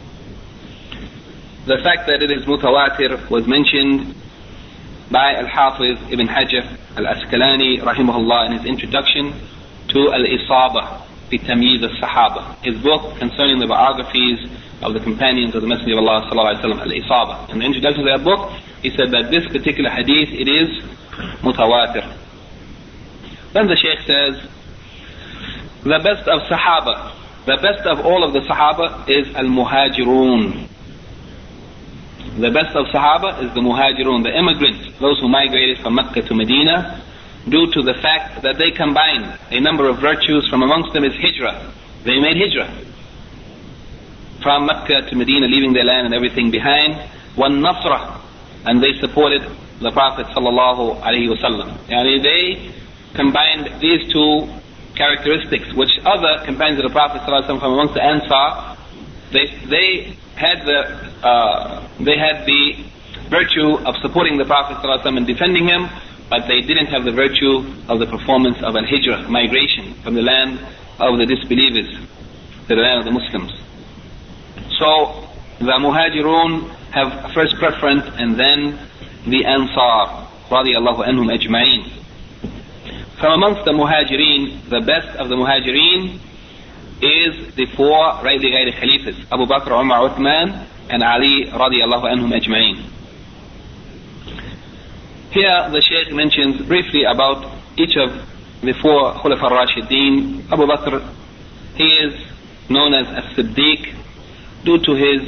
[SPEAKER 1] The fact that it is mutawatir was mentioned by Al-Hafiz ibn Hajar al-Asqalani rahimahullah in his introduction to Al-Isaba fi Tamyiz al-Sahaba, his book concerning the biographies of the companions of the Messenger of Allah sallallahu alaihi wasallam, Al-Isaba. In the introduction to that book, he said that this particular hadith, it is mutawatir. Then the Shaykh says, the best of Sahaba, the best of all of the Sahaba is Al-Muhajirun. The best of Sahaba is the Muhajirun, the immigrants, those who migrated from Mecca to Medina, due to the fact that they combined a number of virtues. From amongst them is Hijrah. They made Hijrah from Mecca to Medina, leaving their land and everything behind. One Nasrah, and they supported the Prophet sallallahu alaihi wasallam. They combined these two characteristics, which other companions of the Prophet sallallahu alaihi wasallam from amongst the Ansar, they had the virtue of supporting the Prophet ﷺ and defending him, but they didn't have the virtue of the performance of al-hijrah, migration from the land of the disbelievers to the land of the Muslims. So the Muhajirun have first preference, and then the Ansar radiyallahu anhum ajma'in. From amongst the Muhajirin, the best of the Muhajirin is the four rightly guided Khalifas, Abu Bakr, Umar, Uthman, and Ali radiyallahu anhum ajma'in. Here the Shaykh mentions briefly about each of the four Khulafa al-Rashideen. Abu Bakr, he is known as As-Siddiq due to his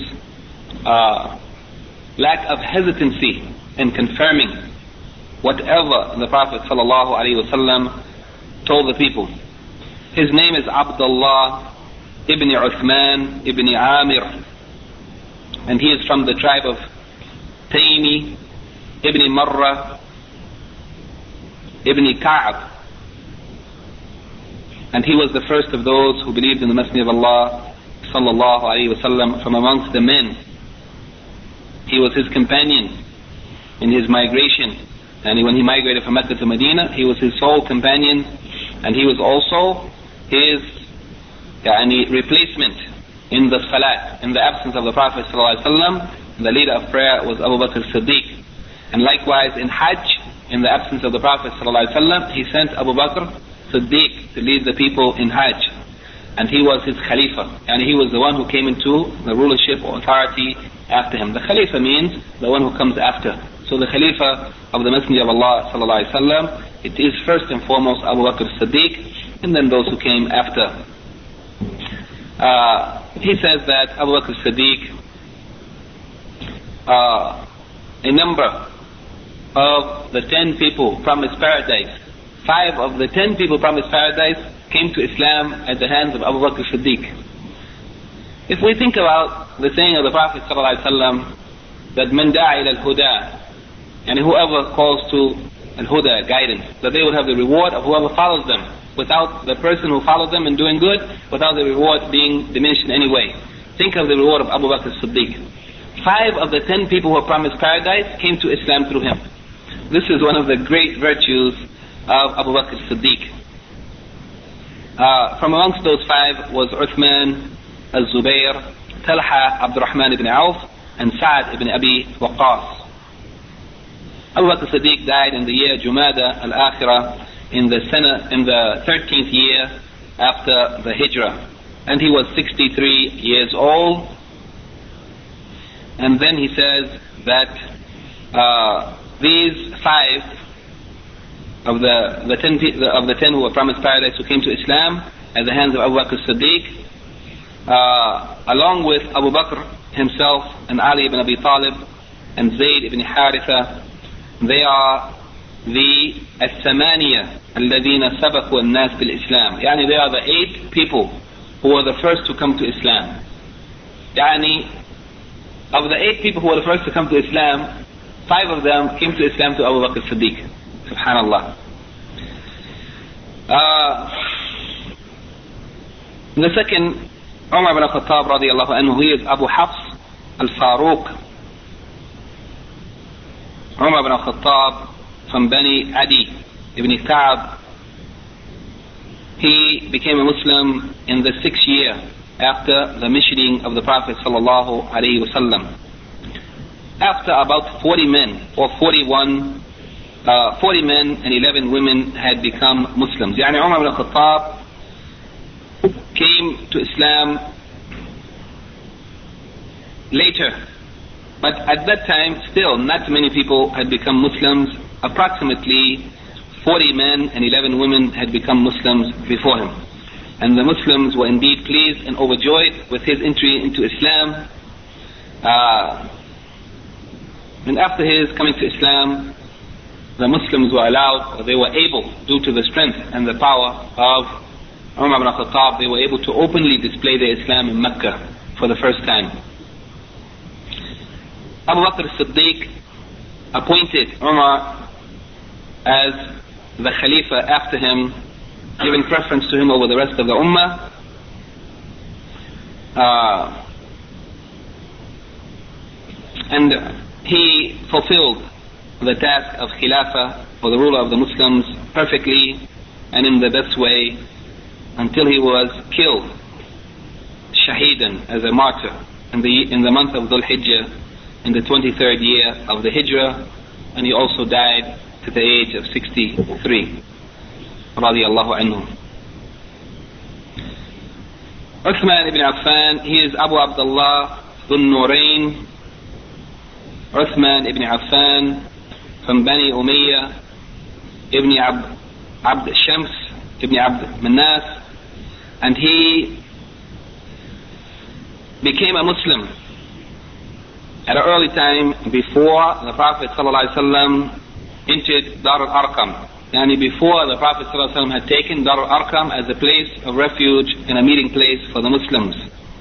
[SPEAKER 1] lack of hesitancy in confirming whatever the Prophet ﷺ told the people. His name is Abdullah ibn Uthman ibn Amir, and he is from the tribe of Taymi ibn Marra ibn Ka'ab, and he was the first of those who believed in the Messenger of Allah sallallahu alaihi wasallam from amongst the men. He was his companion in his migration, and when he migrated from Mecca to Medina, he was his sole companion, and he was also his replacement in the salat, in the absence of the Prophet sallallahu alaihi wasallam. The leader of prayer was Abu Bakr Siddiq, and likewise in Hajj, in the absence of the Prophet ﷺ, he sent Abu Bakr Siddiq to lead the people in Hajj, and he was his Khalifa, and he was the one who came into the rulership or authority after him. The Khalifa means the one who comes after. So the Khalifa of the Messenger of Allah ﷺ, it is first and foremost Abu Bakr Siddiq, and then those who came after. He says that Abu Bakr Siddiq, a number of the 10 people promised paradise, 5 of the 10 people promised paradise came to Islam at the hands of Abu Bakr Siddiq. If we think about the saying of the Prophet ﷺ that man da'a ila al-huda, and whoever calls to al-huda, guidance, that they will have the reward of whoever follows them, without the person who followed them in doing good, without the reward being diminished in any way. Think of the reward of Abu Bakr Siddiq. 5 of the 10 people who were promised paradise came to Islam through him. This is one of the great virtues of Abu Bakr Siddiq. From amongst those 5 was Uthman, Al-Zubayr, Talha, Abdurrahman ibn Auf, and Sa'ad ibn Abi Waqqas. Abu Bakr Siddiq died in the year Jumada al-Akhirah, in the 13th year after the Hijrah, and he was 63 years old. And then he says that these 5 of the 10 who were promised paradise who came to Islam at the hands of Abu Bakr Siddiq, along with Abu Bakr himself and Ali ibn Abi Talib and Zayd ibn Haritha, they are the الثمانية الذين سبقوا الناس بالإسلام. يعني they are the 8 people who were the first to come to Islam. يعني of the 8 people who were the first to come to Islam, 5 of them came to Islam to Abu Bakr Siddiq. Subhanallah. The second, Umar ibn al-Khattab radiyallahu anhu, he is Abu Hafs al-Faruq. Umar ibn al-Khattab from Bani Adi ibn Ka'ab. He became a Muslim in the 6th year after the missioning of the Prophet sallallahu alaihi wasallam. After about 40 men or 40 men and 11 women had become Muslims. Yani Umar ibn al-Khattab came to Islam later, but at that time still not many people had become Muslims. Approximately 40 men and 11 women had become Muslims before him, and the Muslims were indeed pleased and overjoyed with his entry into Islam. And after his coming to Islam, the Muslims were allowed, or they were able, due to the strength and the power of Umar ibn al-Khattab, they were able to openly display their Islam in Mecca for the first time. Abu Bakr Siddiq appointed Umar as the Khalifa after him, giving preference to him over the rest of the Ummah. And he fulfilled the task of Khilafah, for the ruler of the Muslims, perfectly and in the best way, until he was killed, shaheedan, as a martyr, in the month of Dhul Hijjah in the 23rd year of the Hijrah, and he also died to the age of 63. Radiallahu anhu. Uthman ibn Affan, he is Abu Abdullah Dhun Nurayn, Uthman ibn Affan from Bani Umayyah ibn Abd Shams ibn Abd Manas, and he became a Muslim at an early time before the Prophet ﷺ entered Dar al-Arqam. Yani before the Prophet ﷺ had taken Dar al-Arqam as a place of refuge and a meeting place for the Muslims.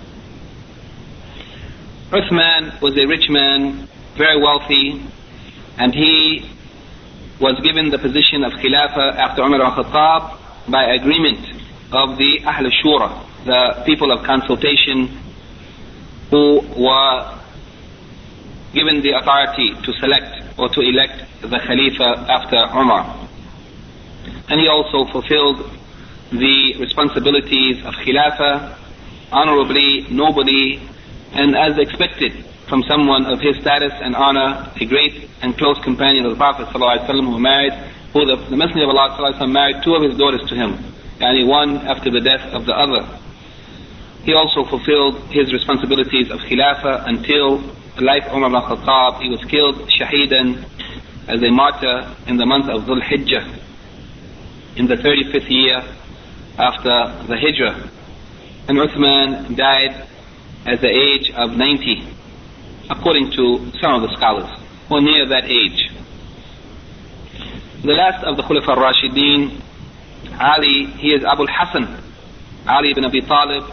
[SPEAKER 1] Uthman was a rich man, very wealthy, and he was given the position of Khilafah after Umar al-Khattab by agreement of the Ahl al-Shura, the people of consultation, who were given the authority to select or to elect the Khalifa after Umar. And he also fulfilled the responsibilities of Khilafah honorably, nobly, and as expected from someone of his status and honor, a great and close companion of the Prophet ﷺ who the Messenger of Allah ﷺ married two of his daughters to him, and one after the death of the other. He also fulfilled his responsibilities of Khilafah until, like Umar ibn Khattab, he was killed shaheedan as a martyr in the month of Dhul Hijjah in the 35th year after the Hijrah. And Uthman died at the age of 90, according to some of the scholars, or near that age. The last of the Khulafa al-Rashideen, Ali, he is Abu al-Hasan, Ali ibn Abi Talib.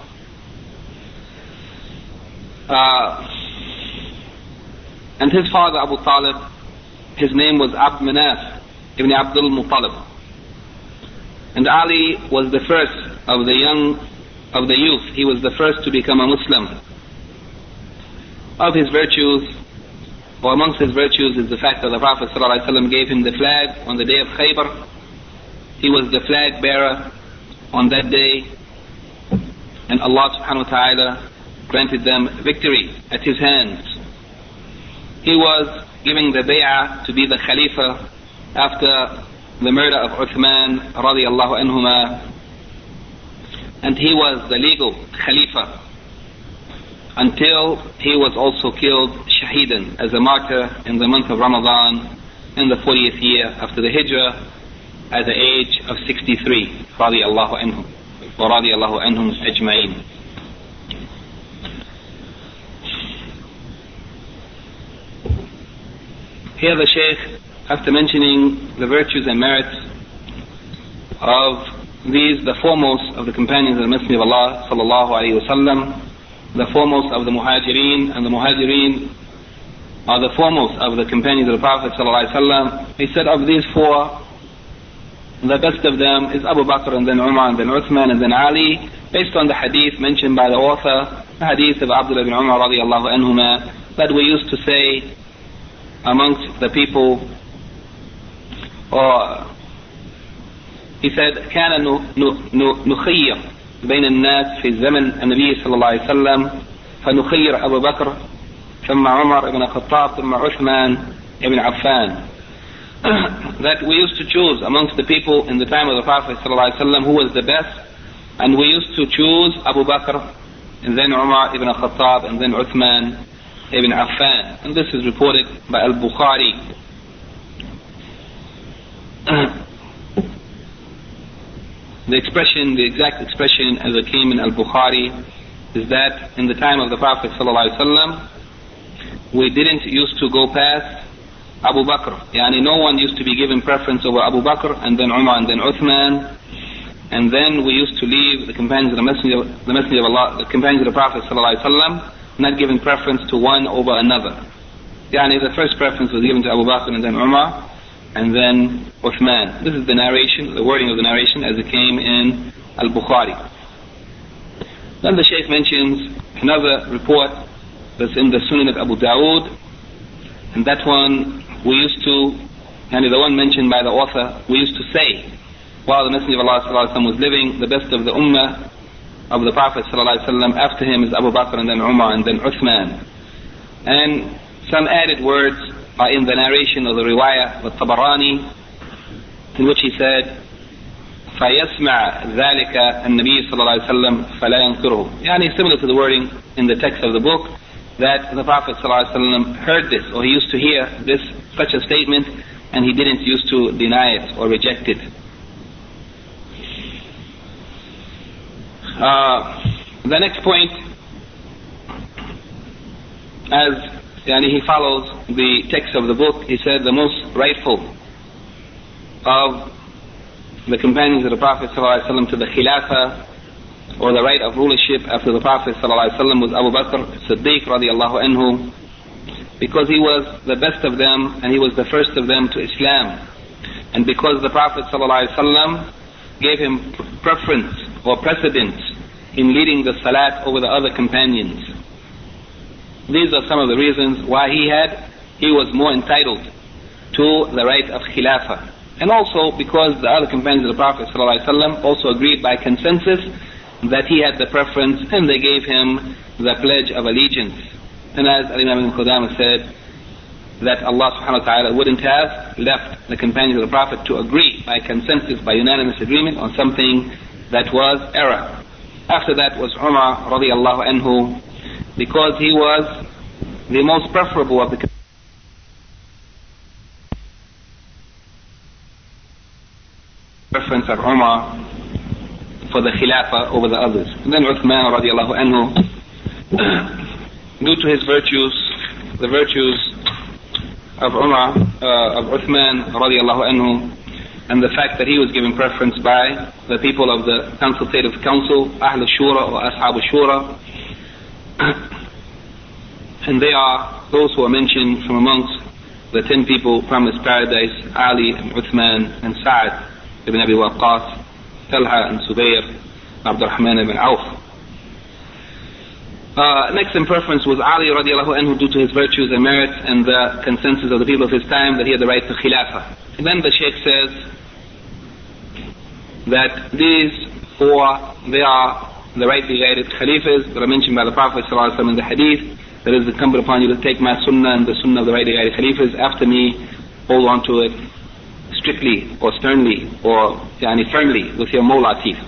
[SPEAKER 1] And his father Abu Talib, his name was Abd Manaf ibn Abdul Muttalib. And Ali was the first of the youth. He was the first to become a Muslim. Of his virtues, or amongst his virtues, is the fact that the Prophet ﷺ gave him the flag on the day of Khaybar. He was the flag bearer on that day, and Allah subhanahu wa ta'ala granted them victory at his hands. He was giving the bay'ah to be the Khalifa after the murder of Uthman radiallahu anhuma, and he was the legal Khalifa until he was also killed shaheedan as a martyr in the month of Ramadan in the 40th year after the Hijrah at the age of 63 radiallahu anhum wa radiallahu anhum ajma'in. Here the Shaykh, after mentioning the virtues and merits of these, the foremost of the companions of the Messenger of Allah sallallahu alaihi wasallam, the foremost of the Muhajirin, and the Muhajirin are the foremost of the companions of the Prophet sallallahu alaihi wasallam. He said of these four, the best of them is Abu Bakr, and then Umar, and then Uthman, and then Ali, based on the hadith mentioned by the author, the hadith of Abdullah ibn Umar radiallahu anhuma, that we used to say amongst the people, or he said, كان نخير بين الناس في زمن النبي صلى الله عليه وسلم فنخير أبو بكر ثم عمر ibn Khattab ثم عثمان ibn Affan. That we used to choose amongst the people in the time of the Prophet صلى الله عليه وسلم who was the best, and we used to choose Abu Bakr, and then Umar ibn Khattab, and then Uthman ibn Affan. And this is reported by Al-Bukhari. The exact expression as it came in Al-Bukhari is that in the time of the Prophet ﷺ, we didn't used to go past Abu Bakr. Yani no one used to be given preference over Abu Bakr, and then Umar, and then Uthman. And then we used to leave the companions of the Messenger of Allah, the companions of the Prophet ﷺ, not giving preference to one over another. Yani the first preference was given to Abu Bakr, and then Umar, and then Uthman. This is the narration, the wording of the narration as it came in Al-Bukhari. Then the Shaykh mentions another report that's in the Sunan of Abu Dawood, and that one we used to, and the one mentioned by the author, we used to say while the Messenger of Allah ﷺ was living, the best of the ummah of the Prophet ﷺ. After him is Abu Bakr, and then Umar, and then Uthman. And some added words are in the narration of the riwayah of Tabarani, in which he said, فَيَسْمَعْ ذَلِكَ النَّبِيُّ صلى الله عليه وسلم فَلَا يَنْكُرُهُ. Yani similar to the wording in the text of the book, that the Prophet ﷺ heard this, or he used to hear this, such a statement, and he didn't used to deny it or reject it. The next point, as he follows the text of the book, he said the most rightful of the companions of the Prophet ﷺ to the Khilafah, or the right of rulership after the Prophet ﷺ, was Abu Bakr Siddiq radiallahu anhu, because he was the best of them and he was the first of them to Islam, and because the Prophet ﷺ gave him preference or precedence in leading the salat over the other companions. These are some of the reasons why he was more entitled to the right of Khilafah. And also because the other companions of the Prophet ﷺ also agreed by consensus that he had the preference, and they gave him the pledge of allegiance. And as Imam Ibn Qudamah said, that Allah subhanahu wa ta'ala wouldn't have left the companions of the Prophet to agree by consensus, by unanimous agreement on something that was error. After that was Umar radiallahu anhu, because he was the most preferable of the preference of Umar for the Khilafah over the others. And then Uthman radiallahu anhu, due to his virtues, the virtues of Umar, of Uthman radiallahu anhu, and the fact that he was given preference by the people of the consultative council, Ahl al-Shura or Ashab al-Shura, and they are those who are mentioned from amongst the 10 people promised paradise: Ali and Uthman and Sa'ad ibn Abi Waqqas, Talha and Subayr, Abdurrahman ibn Auf. Next in preference was Ali radiallahu anhu, due to his virtues and merits and the consensus of the people of his time that he had the right to Khilafah. And then the Shaykh says that these four, they are the rightly guided Khalifas that are mentioned by the Prophet ﷺ in the Hadith, that is incumbent upon you to take my sunnah and the sunnah of the rightly guided Khalifas after me, hold on to it strictly or sternly or firmly with your molar teeth.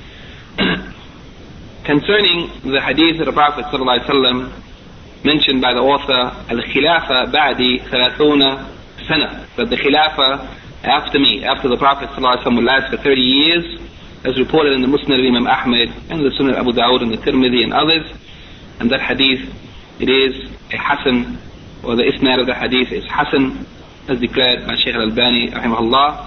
[SPEAKER 1] Concerning the Hadith of the Prophet ﷺ mentioned by the author, Al-Khilafah Ba'di 30 Sana, that the Khilafah after me, after the Prophet ﷺ will last for 30 years, as reported in the Musnad of Imam Ahmad and the Sunnah of Abu Dawud and the Tirmidhi and others. And that Hadith, it is a Hasan, or the Isnad of the Hadith is Hasan, as declared by Shaykh al-Albani rahimahullah.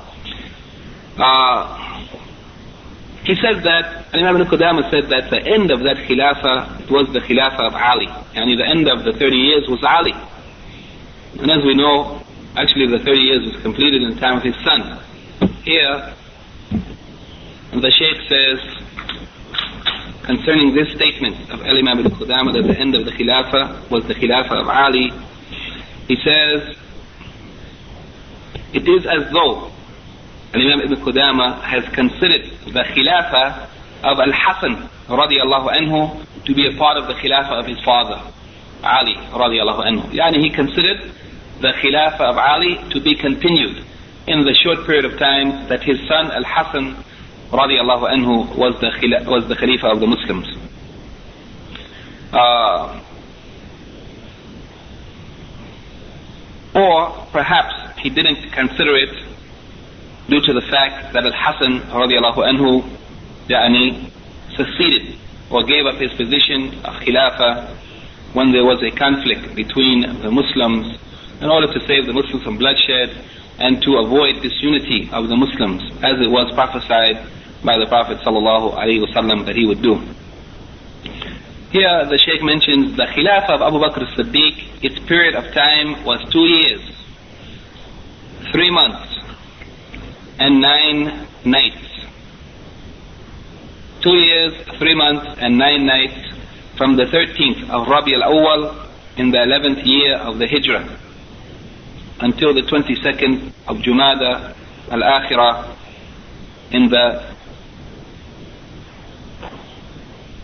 [SPEAKER 1] He said that, Imam Ibn Qudamah said that the end of that Khilafah, it was the Khilafah of Ali. The end of the 30 years was Ali. And as we know, actually the 30 years was completed in the time of his son. Here, the Shaykh says, concerning this statement of Imam Ibn Qudamah, that the end of the Khilafah was the Khilafah of Ali, he says, it is as though Imam Ibn Qudamah has considered the Khilafah of Al-Hasan radiallahu anhu to be a part of the Khilafah of his father, Ali radiallahu anhu. He considered the Khilafah of Ali to be continued in the short period of time that his son Al-Hasan radiallahu anhu was the Khalifa of the Muslims. Or perhaps he didn't consider it due to the fact that Al-Hasan radiallahu anhu succeeded or gave up his position of Khilafah when there was a conflict between the Muslims, in order to save the Muslims from bloodshed and to avoid disunity of the Muslims, as it was prophesied by the Prophet sallallahu alaihi wasallam that he would do. Here the Shaykh mentions the Khilafah of Abu Bakr as-Siddiq, its period of time was 2 years, 3 months and 9 nights. 2 years, 3 months and 9 nights, from the 13th of Rabi al-Awwal in the 11th year of the Hijrah until the 22nd of Jumada al-Akhirah in the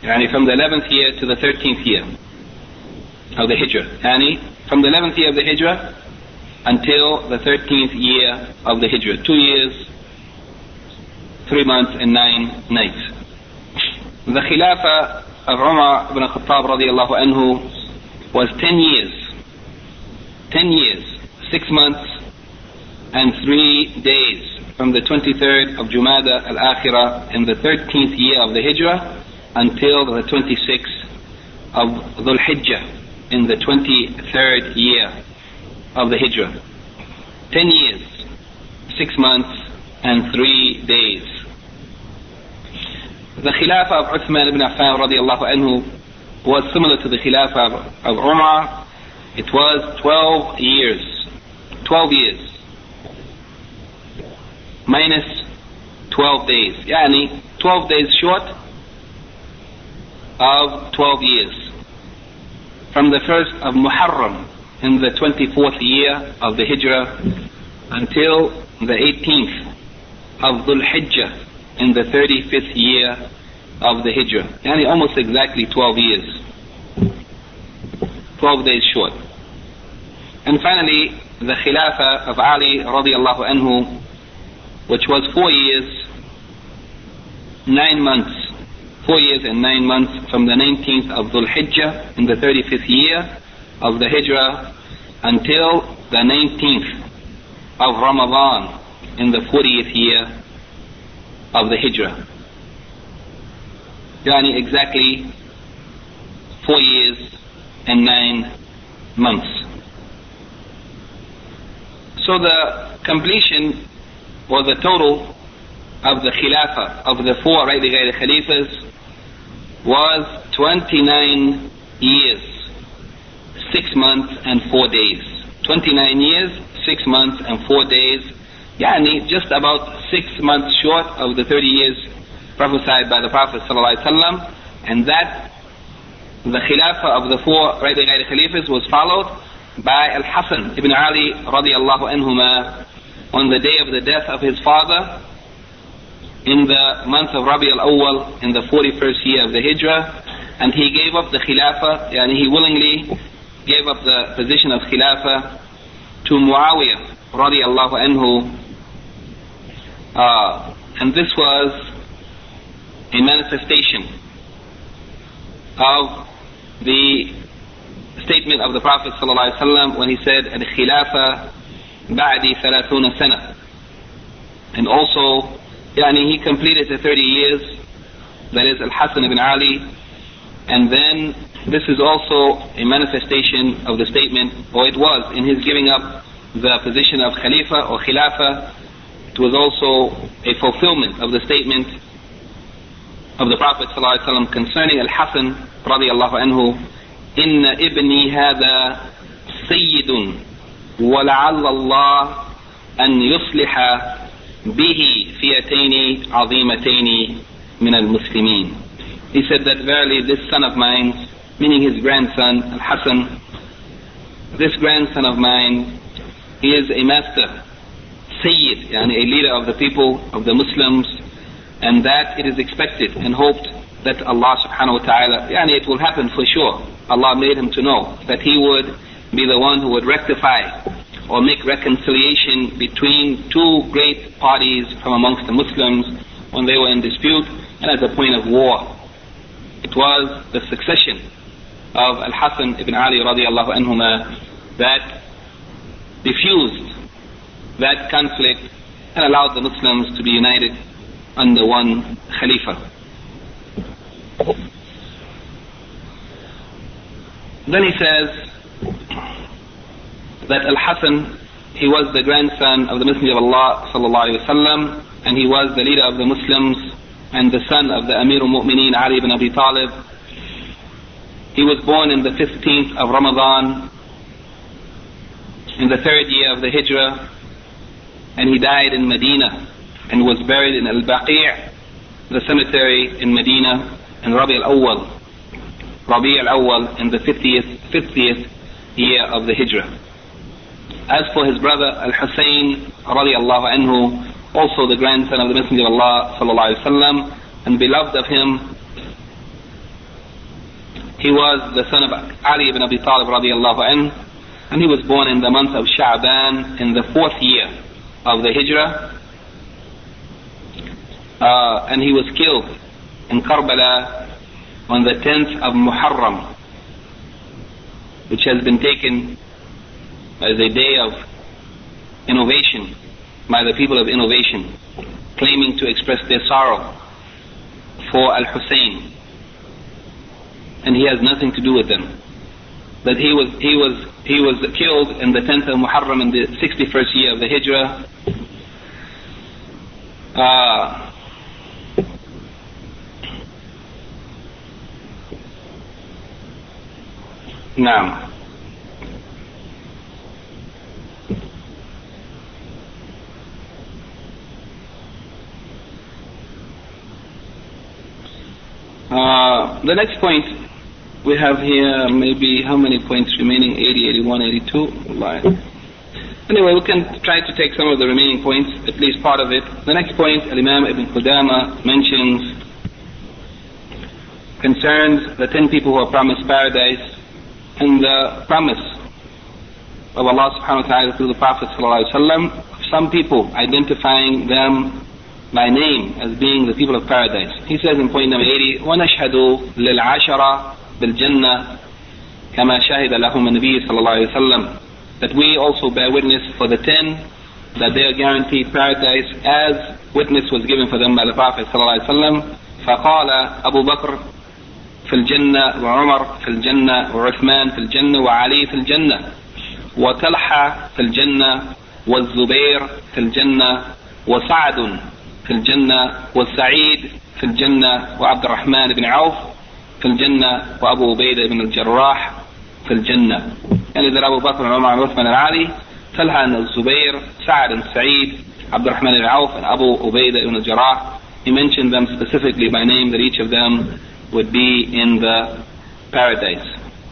[SPEAKER 1] from the 11th year to the 13th year of the Hijrah. From the 11th year of the Hijrah until the 13th year of the Hijrah. 2 years, 3 months and 9 nights. The Khilafah of Umar ibn Khattab radiallahu anhu was 10 years. 10 years, 6 months and 3 days, from the 23rd of Jumada al-Akhirah in the 13th year of the Hijrah until the 26th of Dhul Hijjah in the 23rd year of the Hijrah. 10 years, 6 months and 3 days. The Khilafah of Uthman ibn Affan radiallahu anhu was similar to the Khilafah of Umar. It was 12 years. 12 years. Minus 12 days. 12 days short of 12 years. From the 1st of Muharram in the 24th year of the Hijrah until the 18th of Dhul Hijjah in the 35th year of the Hijrah. Almost exactly 12 years. 12 days short. And finally, the Khilafah of Ali radiallahu anhu, which was 4 years, 9 months. 4 years and 9 months from the 19th of Dhul Hijjah in the 35th year of the Hijrah until the 19th of Ramadan in the 40th year of the Hijrah. Exactly 4 years and 9 months. So the completion or the total of the Khilafah of the 4 rightly guided Khalifas was 29 years, 6 months and 4 days. 29 years, 6 months and 4 days. Just about 6 months short of the 30 years prophesied by the Prophet ﷺ. And that, the Khilafah of the 4 rightly guided Khalifas was followed by Al-Hasan ibn Ali radiallahu anhuma on the day of the death of his father in the month of Rabi al-Awwal in the 41st year of the Hijrah, and he gave up the Khilafah, he willingly gave up the position of Khilafah to Muawiyah radiallahu anhu, and this was a manifestation of the statement of the Prophet ﷺ when he said, Al-Khilafah ba'di 30 sana. And also, he completed the 30 years, that is Al-Hasan ibn Ali, and then this is also a manifestation of the statement, or it was in his giving up the position of Khalifa or Khilafah, it was also a fulfillment of the statement of the Prophet ﷺ concerning Al-Hasan radiallahu anhu, Inna ibni hada sayyidun wa la'alla Allah an yusliha bihi fiyataini azimataini min al-muslimin. He said that verily this son of mine, meaning his grandson Al-Hasan, this grandson of mine, he is a master, Sayyid, a leader of the people, of the Muslims, and that it is expected and hoped that Allah subhanahu wa ta'ala, it will happen for sure. Allah made him to know that he would be the one who would rectify or make reconciliation between two great parties from amongst the Muslims when they were in dispute and at the point of war. It was the succession of Al-Hasan ibn Ali radiallahu anhuma that diffused that conflict and allowed the Muslims to be united under one Khalifa. Then he says that Al-Hasan, he was the grandson of the Messenger of Allah sallallahu alaihi wasallam, and he was the leader of the Muslims and the son of the Amir al-Mu'mineen Ali ibn Abi Talib. He was born in the 15th of Ramadan in the 3rd year of the Hijrah, and he died in Medina and was buried in Al-Baqi', the cemetery in Medina, in Rabi al-Awwal in the 50th year of the Hijrah. As for his brother Al-Husayn radiallahu anhu, also the grandson of the Messenger of Allah sallallahu alaihi wasallam, and beloved of him, He was the son of Ali ibn Abi Talib radiallahu anhu, and he was born in the month of Sha'ban in the 4th year of the Hijrah. And he was killed in Karbala on the 10th of Muharram, which has been taken as a day of innovation by the people of innovation, claiming to express their sorrow for Al-Hussein. And he has nothing to do with them. But he was killed in the 10th of Muharram in the 61st year of the Hijrah. Now, the next point we have here, maybe how many points remaining? 80, 81, 82. Anyway, we can try to take some of the remaining points, at least part of it. The next point, Al-Imam Ibn Qudama mentions, concerns the 10 people who are promised paradise and the promise of Allah subhanahu wa ta'ala through the Prophet sallallahu alaihi wasallam, some people identifying them by name as being the people of paradise. He says in point number 80, وَنَشْهَدُ لِلْعَشَرَةِ بِالْجَنَّةِ كَمَا شَهِدَ لَهُمْ النَّبِيُّ صلى الله عليه وسلم. That we also bear witness for the 10 that they are guaranteed paradise, as witness was given for them by the Prophet صلى الله عليه وسلم. فقال أبو بكر في الجنة وعمر في الجنة وعثمان في الجنة وعلي في الجنة وطلحة في الجنة والزبير في الجنة وسعد في الجنة وسعيد في الجنة وعبد الرحمن بن عوف في الجنة وأبو عبيدة بن الجراح في الجنة. يعني إذا أبو بكر وعمر وعثمان وعلي, طلحة and الزبير, Sa'd and Sa'id, Abd al-Rahman ibn Auf and Abu Ubaidah ibn al-Jarrah. He mentioned them specifically by name, that each of them would be in the paradise.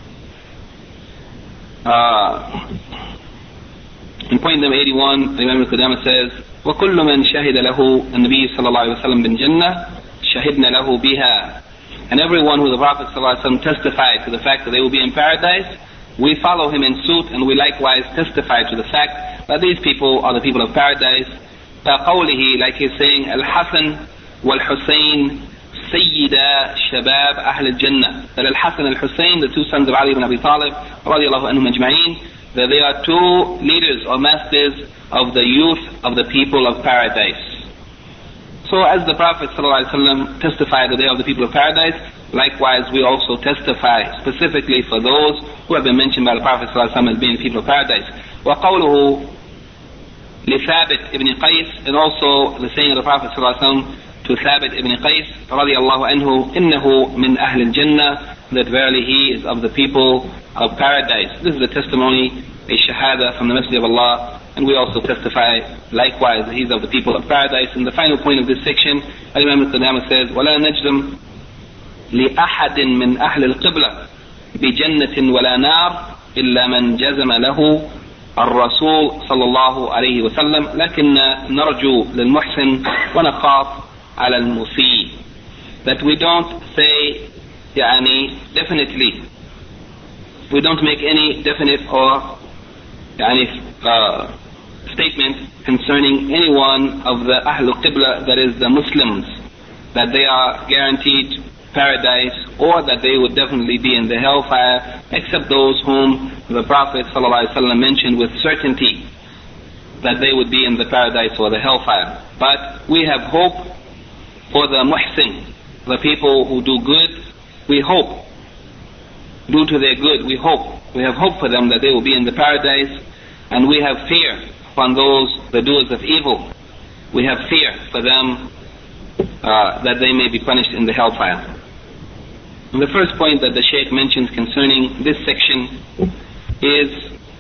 [SPEAKER 1] In point number 81, Imam al-Qudama says, وَكُلُّ مَنْ شَهِدَ لَهُ النَّبِيُّ صلى الله عليه وسلم بِالْجَنَّةِ شَهِدْنَا لَهُ بِهَا. And everyone who the Prophet صلى الله عليه وسلم testified to the fact that they will be in paradise, we follow him in suit, and we likewise testify to the fact that these people are the people of paradise. كَقَوْلِهِ, like he's saying, Al-Hasan wal-Husayn Sayyida Shabab Ahl al-Jannah. That Al-Hasan and Al-Husayn, the two sons of Ali ibn Abi Talib radiallahu anhum ajma'een, that they are two leaders or masters of the youth of the people of paradise. So as the Prophet ﷺ testified that they are the people of paradise, likewise we also testify specifically for those who have been mentioned by the Prophet ﷺ as being people of paradise. وَقَوْلُهُ لِثَابِتْ ibn Qais, and also the saying of the Prophet ﷺ to Thabit ibn Qais radiallahu anhu, إِنَّهُ مِنْ أَهْلِ الْجَنَّةِ, that verily he is of the people of paradise. This is the testimony, a shahada from the Messenger of Allah, and we also testify likewise that he is of the people of paradise. And the final point of this section, Imam al-Qudama says, وَلَا نَجْزُمْ لِأَحَدٍ مِّنْ أَهْلِ الْقِبْلَةِ بِجَنَّةٍ وَلَا نَارٍ إِلَّا مَنْ جَزَمَ لَهُ الرسول صلى الله عليه وسلم لكن نرجو للمحسن ونخاف على المسيء. That we don't say definitely, we don't make any definite or statement concerning any one of the Ahlul Qibla, that is the Muslims, that they are guaranteed paradise or that they would definitely be in the hellfire, except those whom the Prophet ﷺ mentioned with certainty that they would be in the paradise or the hellfire. But we have hope for the muhsin, the people who do good. We hope, due to their good, we have hope for them that they will be in the paradise, and we have fear upon those, the doers of evil. We have fear for them that they may be punished in the hellfire. And the first point that the Shaykh mentions concerning this section is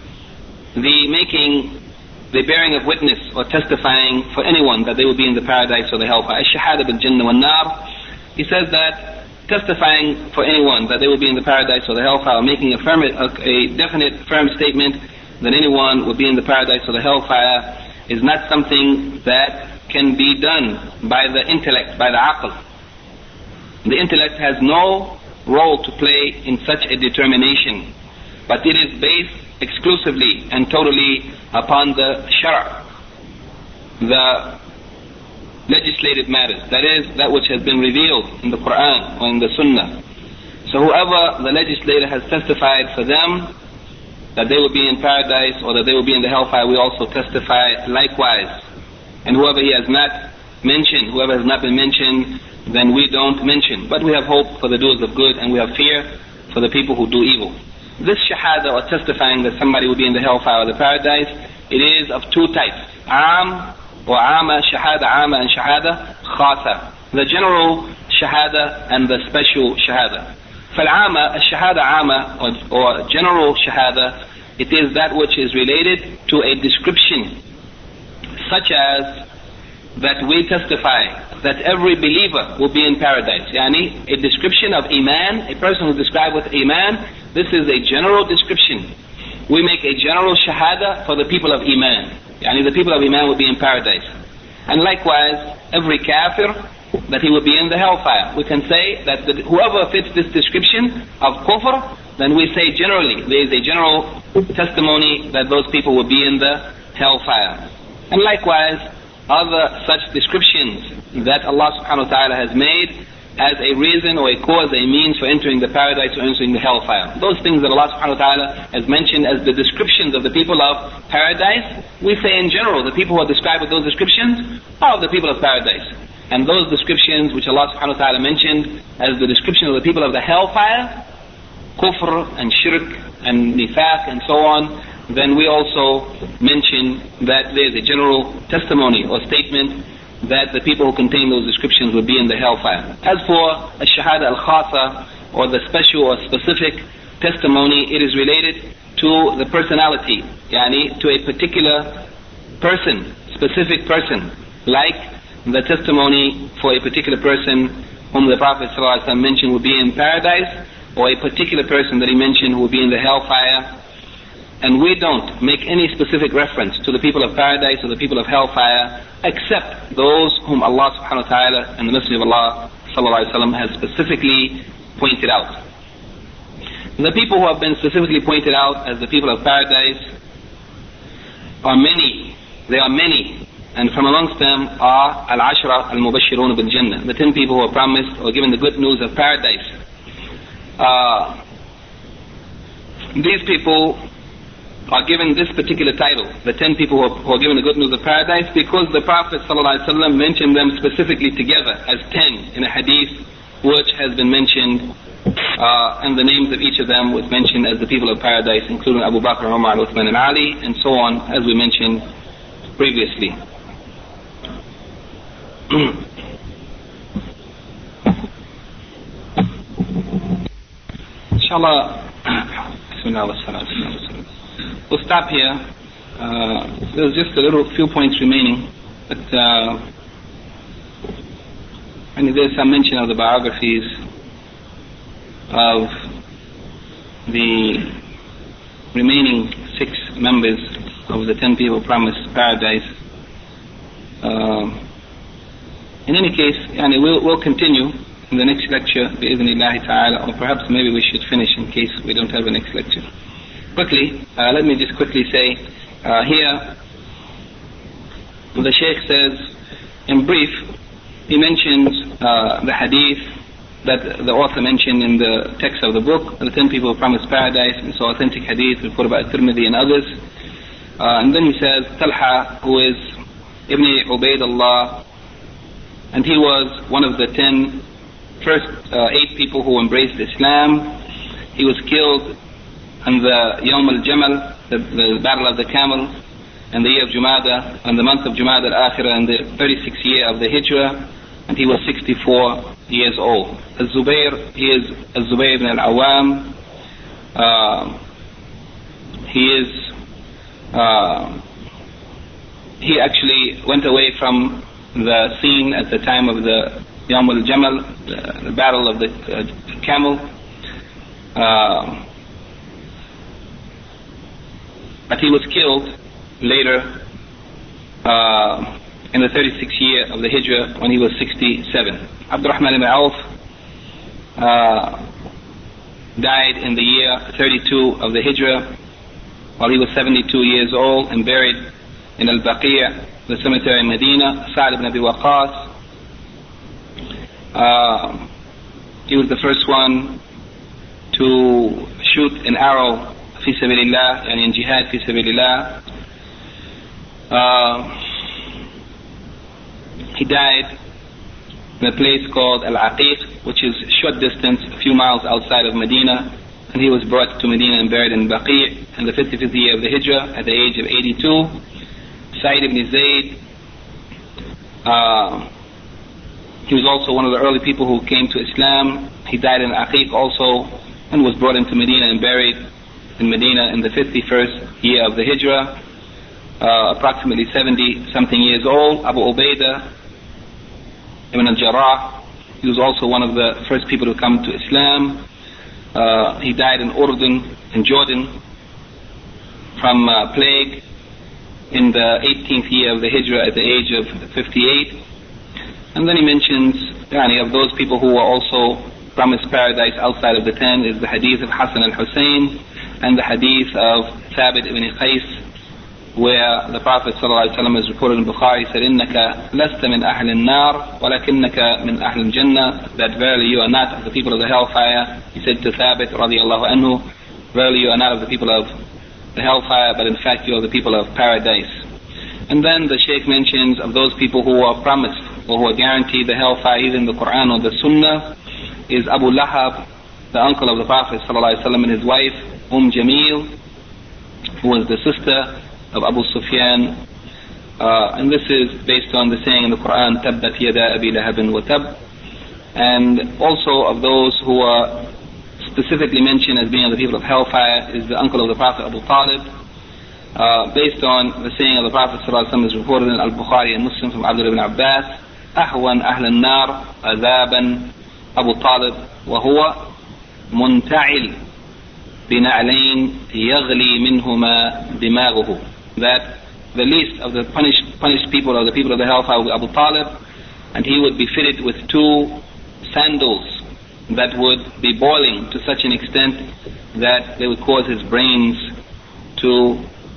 [SPEAKER 1] the bearing of witness or testifying for anyone that they will be in the paradise or the hellfire. Ash-shahada bil-jannah wal-nar. He says that testifying for anyone that they will be in the paradise or the hellfire, making a definite, firm statement that anyone will be in the paradise or the hellfire, is not something that can be done by the intellect, by the aql. The intellect has no role to play in such a determination, but it is based exclusively and totally upon the shara', the legislative matters, that is, that which has been revealed in the Quran or in the Sunnah. So whoever the legislator has testified for them that they will be in paradise or that they will be in the hellfire, we also testify likewise. And whoever he has not mentioned, whoever has not been mentioned, then we don't mention. But we have hope for the doers of good, and we have fear for the people who do evil. This shahada, or testifying that somebody will be in the hellfire or the paradise, it is of two types: am or ama, shahada ama and shahada khasa. The general shahada and the special shahada. فالعامة, الشهادة عامة or general shahada, it is that which is related to a description, such as that we testify that every believer will be in paradise. Yani, a description of Iman, a person who is described with Iman, this is a general description. We make a general shahada for the people of Iman. Yani, the people of Iman will be in paradise. And likewise, every kafir, that he will be in the hellfire. We can say that whoever fits this description of kufr, then we say generally, there is a general testimony that those people will be in the hellfire. And likewise, other such descriptions that Allah subhanahu wa ta'ala has made as a reason or a cause, a means for entering the paradise or entering the hellfire. Those things that Allah subhanahu wa ta'ala has mentioned as the descriptions of the people of paradise, we say in general, the people who are described with those descriptions are the people of paradise. And those descriptions which Allah subhanahu wa ta'ala mentioned as the description of the people of the hellfire, kufr and shirk and nifaq and so on, then we also mention that there is a general testimony or statement that the people who contain those descriptions will be in the hellfire. As for ash-shahada al-khasa, or the special or specific testimony, it is related to the personality, yani to a particular person, specific person, like the testimony for a particular person whom the Prophet ﷺ mentioned will be in paradise, or a particular person that he mentioned who will be in the hellfire. And we don't make any specific reference to the people of paradise or the people of hellfire, except those whom Allah subhanahu wa ta'ala and the Messenger of Allah ﷺ has specifically pointed out. The people who have been specifically pointed out as the people of paradise are many. There are many. And from amongst them are al-ashra al-mubashirun bil-jannah, the 10 people who are promised or given the good news of paradise. These people are given this particular title, the 10 people who are given the good news of paradise, because the Prophet ﷺ mentioned them specifically together as 10 in a hadith which has been mentioned, and the names of each of them was mentioned as the people of paradise, including Abu Bakr, Umar, Uthman and Ali, and so on, as we mentioned previously. Inshallah, we'll stop here. There's just a few points remaining, but there's some mention of the biographies of the remaining 6 members of the 10 people promised paradise. In any case, we'll continue in the next lecture, bi'idhnillahi ta'ala, or perhaps maybe we should finish in case we don't have a next lecture. Quickly, let me just quickly say, here, the Shaykh says, in brief, he mentions the hadith that the author mentioned in the text of the book, the 10 people who promised paradise, and so authentic hadith reported by Tirmidhi and others. And then he says, Talha, who is Ibn Ubaydullah, and he was one of the first 8 people who embraced Islam. He was killed on the Yawm al-Jamal, the battle of the camel, in the year of Jumada, in the month of Jumada al-Akhirah, in the 36th year of the Hijrah, and he was 64 years old. Az-Zubayr, he is Az-Zubayr ibn al-Awwam. He actually went away from the scene at the time of the Yawm al-Jamal, the battle of the camel. But he was killed later in the 36th year of the Hijrah when he was 67. Abdurrahman ibn Auf, died in the year 32 of the Hijrah, while he was 72 years old, and buried in Al-Baqi', the cemetery in Medina. Sa'd ibn Abi Waqqas. He was the first one to shoot an arrow fi sabilillah, and in jihad fi sabilillah. He died in a place called Al-Aqiq, which is a short distance, a few miles outside of Medina, and he was brought to Medina and buried in Baqi' in the 55th year of the Hijrah at the age of 82. Sa'id ibn Zayd, he was also one of the early people who came to Islam. He died in Aqiq also, and was brought into Medina and buried in Medina in the 51st year of the Hijrah, approximately 70 something years old. Abu Ubaidah ibn al-Jarrah, he was also one of the first people to come to Islam. He died in Urdun, in Jordan, from plague in the 18th year of the Hijrah at the age of 58. And then he mentions of those people who were also promised paradise outside of the 10 is the hadith of Hassan al-Hussein and the hadith of Thabit ibn Qais, where the Prophet ﷺ is reported in Bukhari, said, إِنَّكَ لَسْتَ مِنْ أَهْلِ النَّارِ وَلَكِنَّكَ مِنْ أَهْلِ الْجَنَّةِ, that verily you are not of the people of the hellfire. He said to Thabit radiallahu anhu, verily you are not of the people of the hellfire, but in fact you are the people of paradise. And then the Shaykh mentions of those people who are promised or who are guaranteed the hellfire either in the Quran or the Sunnah is Abu Lahab, the uncle of the Prophet ﷺ, and his wife Jamil, who was the sister of Abu Sufyan, and this is based on the saying in the Quran, Tabbat yada Abi Lahabin wa tab. And also of those who are specifically mentioned as being of the people of hellfire is the uncle of the Prophet, Abu Talib, based on the saying of the Prophet ﷺ is reported in Al-Bukhari and Muslim from Abdullah ibn Abbas, أهون أهل النار عذابا أبو طالب وهو منتعل بنعلين يغلي منهما دماغه, that the least of the punished people are the people of the hellfire will be Abu Talib, and he would be fitted with 2 sandals that would be boiling to such an extent that they would cause his brains to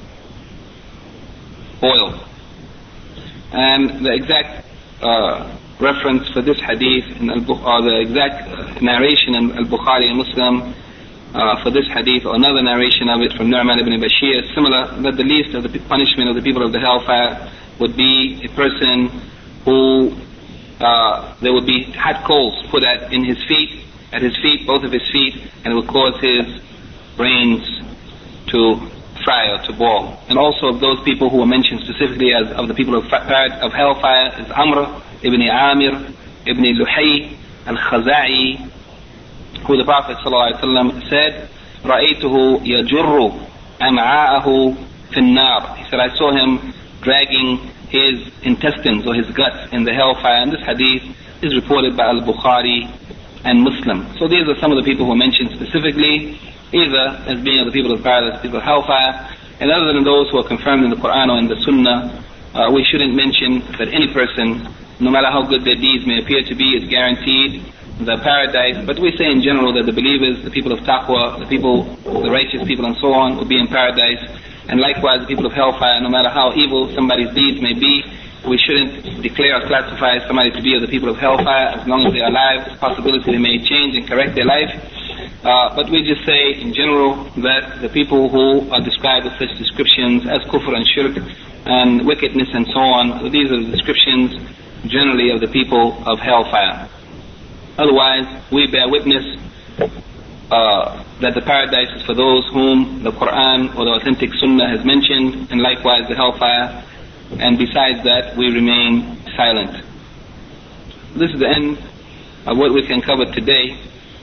[SPEAKER 1] boil. And the exact reference for this hadith, or the exact narration in Al-Bukhari and Muslim for this hadith, or another narration of it from Nu'man ibn Bashir, is similar, that the least of the punishment of the people of the hellfire would be a person who there would be hot coals put at his feet, both of his feet, and it would cause his brains to fry or to boil. And also of those people who were mentioned specifically as of the people of hellfire is Amr ibn Amir ibn Luhay al-Khaza'i, who the Prophet ﷺ said, رَأَيْتُهُ يَجُرُّ أَمْعَاءَهُ فِي النَّارِ. He said, I saw him dragging his intestines or his guts in the hellfire. And this hadith is reported by Al-Bukhari and Muslim. So these are some of the people who are mentioned specifically, either as being of the people of paradise, people of hellfire, and other than those who are confirmed in the Quran or in the Sunnah, we shouldn't mention that any person, no matter how good their deeds may appear to be, is guaranteed the paradise. But we say in general that the believers, the people of taqwa, the righteous people and so on, will be in paradise. And likewise the people of hellfire, no matter how evil somebody's deeds may be, we shouldn't declare or classify somebody to be of the people of hellfire. As long as they are alive, the possibility they may change and correct their life. But we just say in general that the people who are described with such descriptions as kufr and shirk and wickedness and so on, these are the descriptions generally of the people of hellfire. Otherwise, we bear witness that the paradise is for those whom the Quran or the authentic Sunnah has mentioned, and likewise the hellfire, and besides that we remain silent. This is the end of what we can cover today,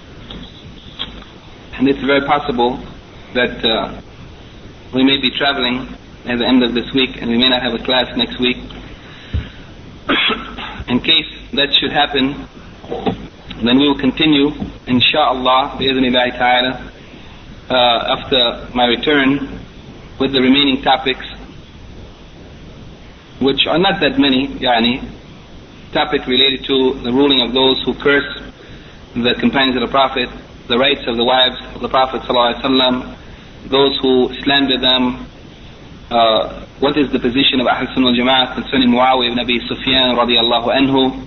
[SPEAKER 1] and it's very possible that we may be traveling at the end of this week and we may not have a class next week. In case that should happen, then we will continue, insha'Allah, bi'idhnillahi ta'ala, after my return with the remaining topics, which are not that many, topic related to the ruling of those who curse the companions of the Prophet the rights of the wives of the Prophet ﷺ, those who slander them, what is the position of Ahl Sunnah wal Jama'ah concerning Muawiyah ibn Abi Sufyan radiallahu anhu,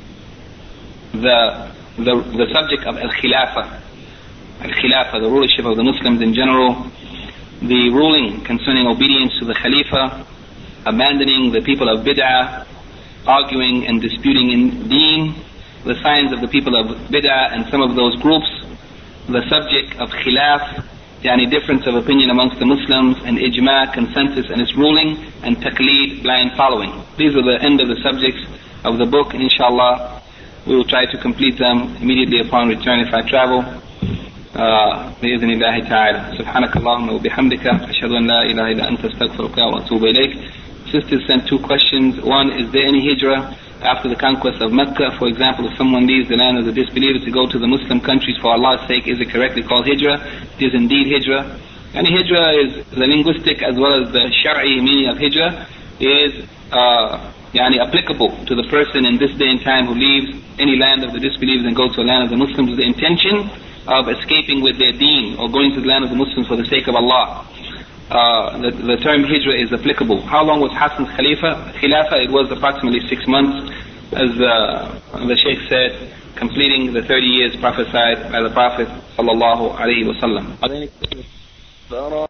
[SPEAKER 1] the subject of Al-Khilafah, the rulership of the Muslims in general, the ruling concerning obedience to the Khalifa, abandoning the people of Bid'ah, arguing and disputing in Deen, the signs of the people of Bid'ah and some of those groups, the subject of Khilaf, yani difference of opinion amongst the Muslims, and Ijma, consensus and its ruling, and Taqleed, blind following. These are the end of the subjects of the book. Inshallah, we will try to complete them immediately upon return if I travel. بإذن الله تعالى. سبحانك اللهم وبحمدك أشهد أن لا إله إلا أنت أستغفرك وأتوب إليك. Sisters sent two questions. One, is there any hijrah after the conquest of Mecca? For example, if someone leaves the land of the disbelievers to go to the Muslim countries for Allah's sake, is it correctly called hijrah? It is indeed hijrah. And hijrah is the linguistic as well as the Shari meaning of hijrah is applicable to the person in this day and time who leaves any land of the disbelievers and goes to a land of the Muslims with the intention of escaping with their deen or going to the land of the Muslims for the sake of Allah. The term hijrah is applicable. How long was Hassan's Khilafah? It was approximately 6 months, as the Shaykh said, completing the 30 years prophesied by the Prophet sallallahu alaihi wasallam.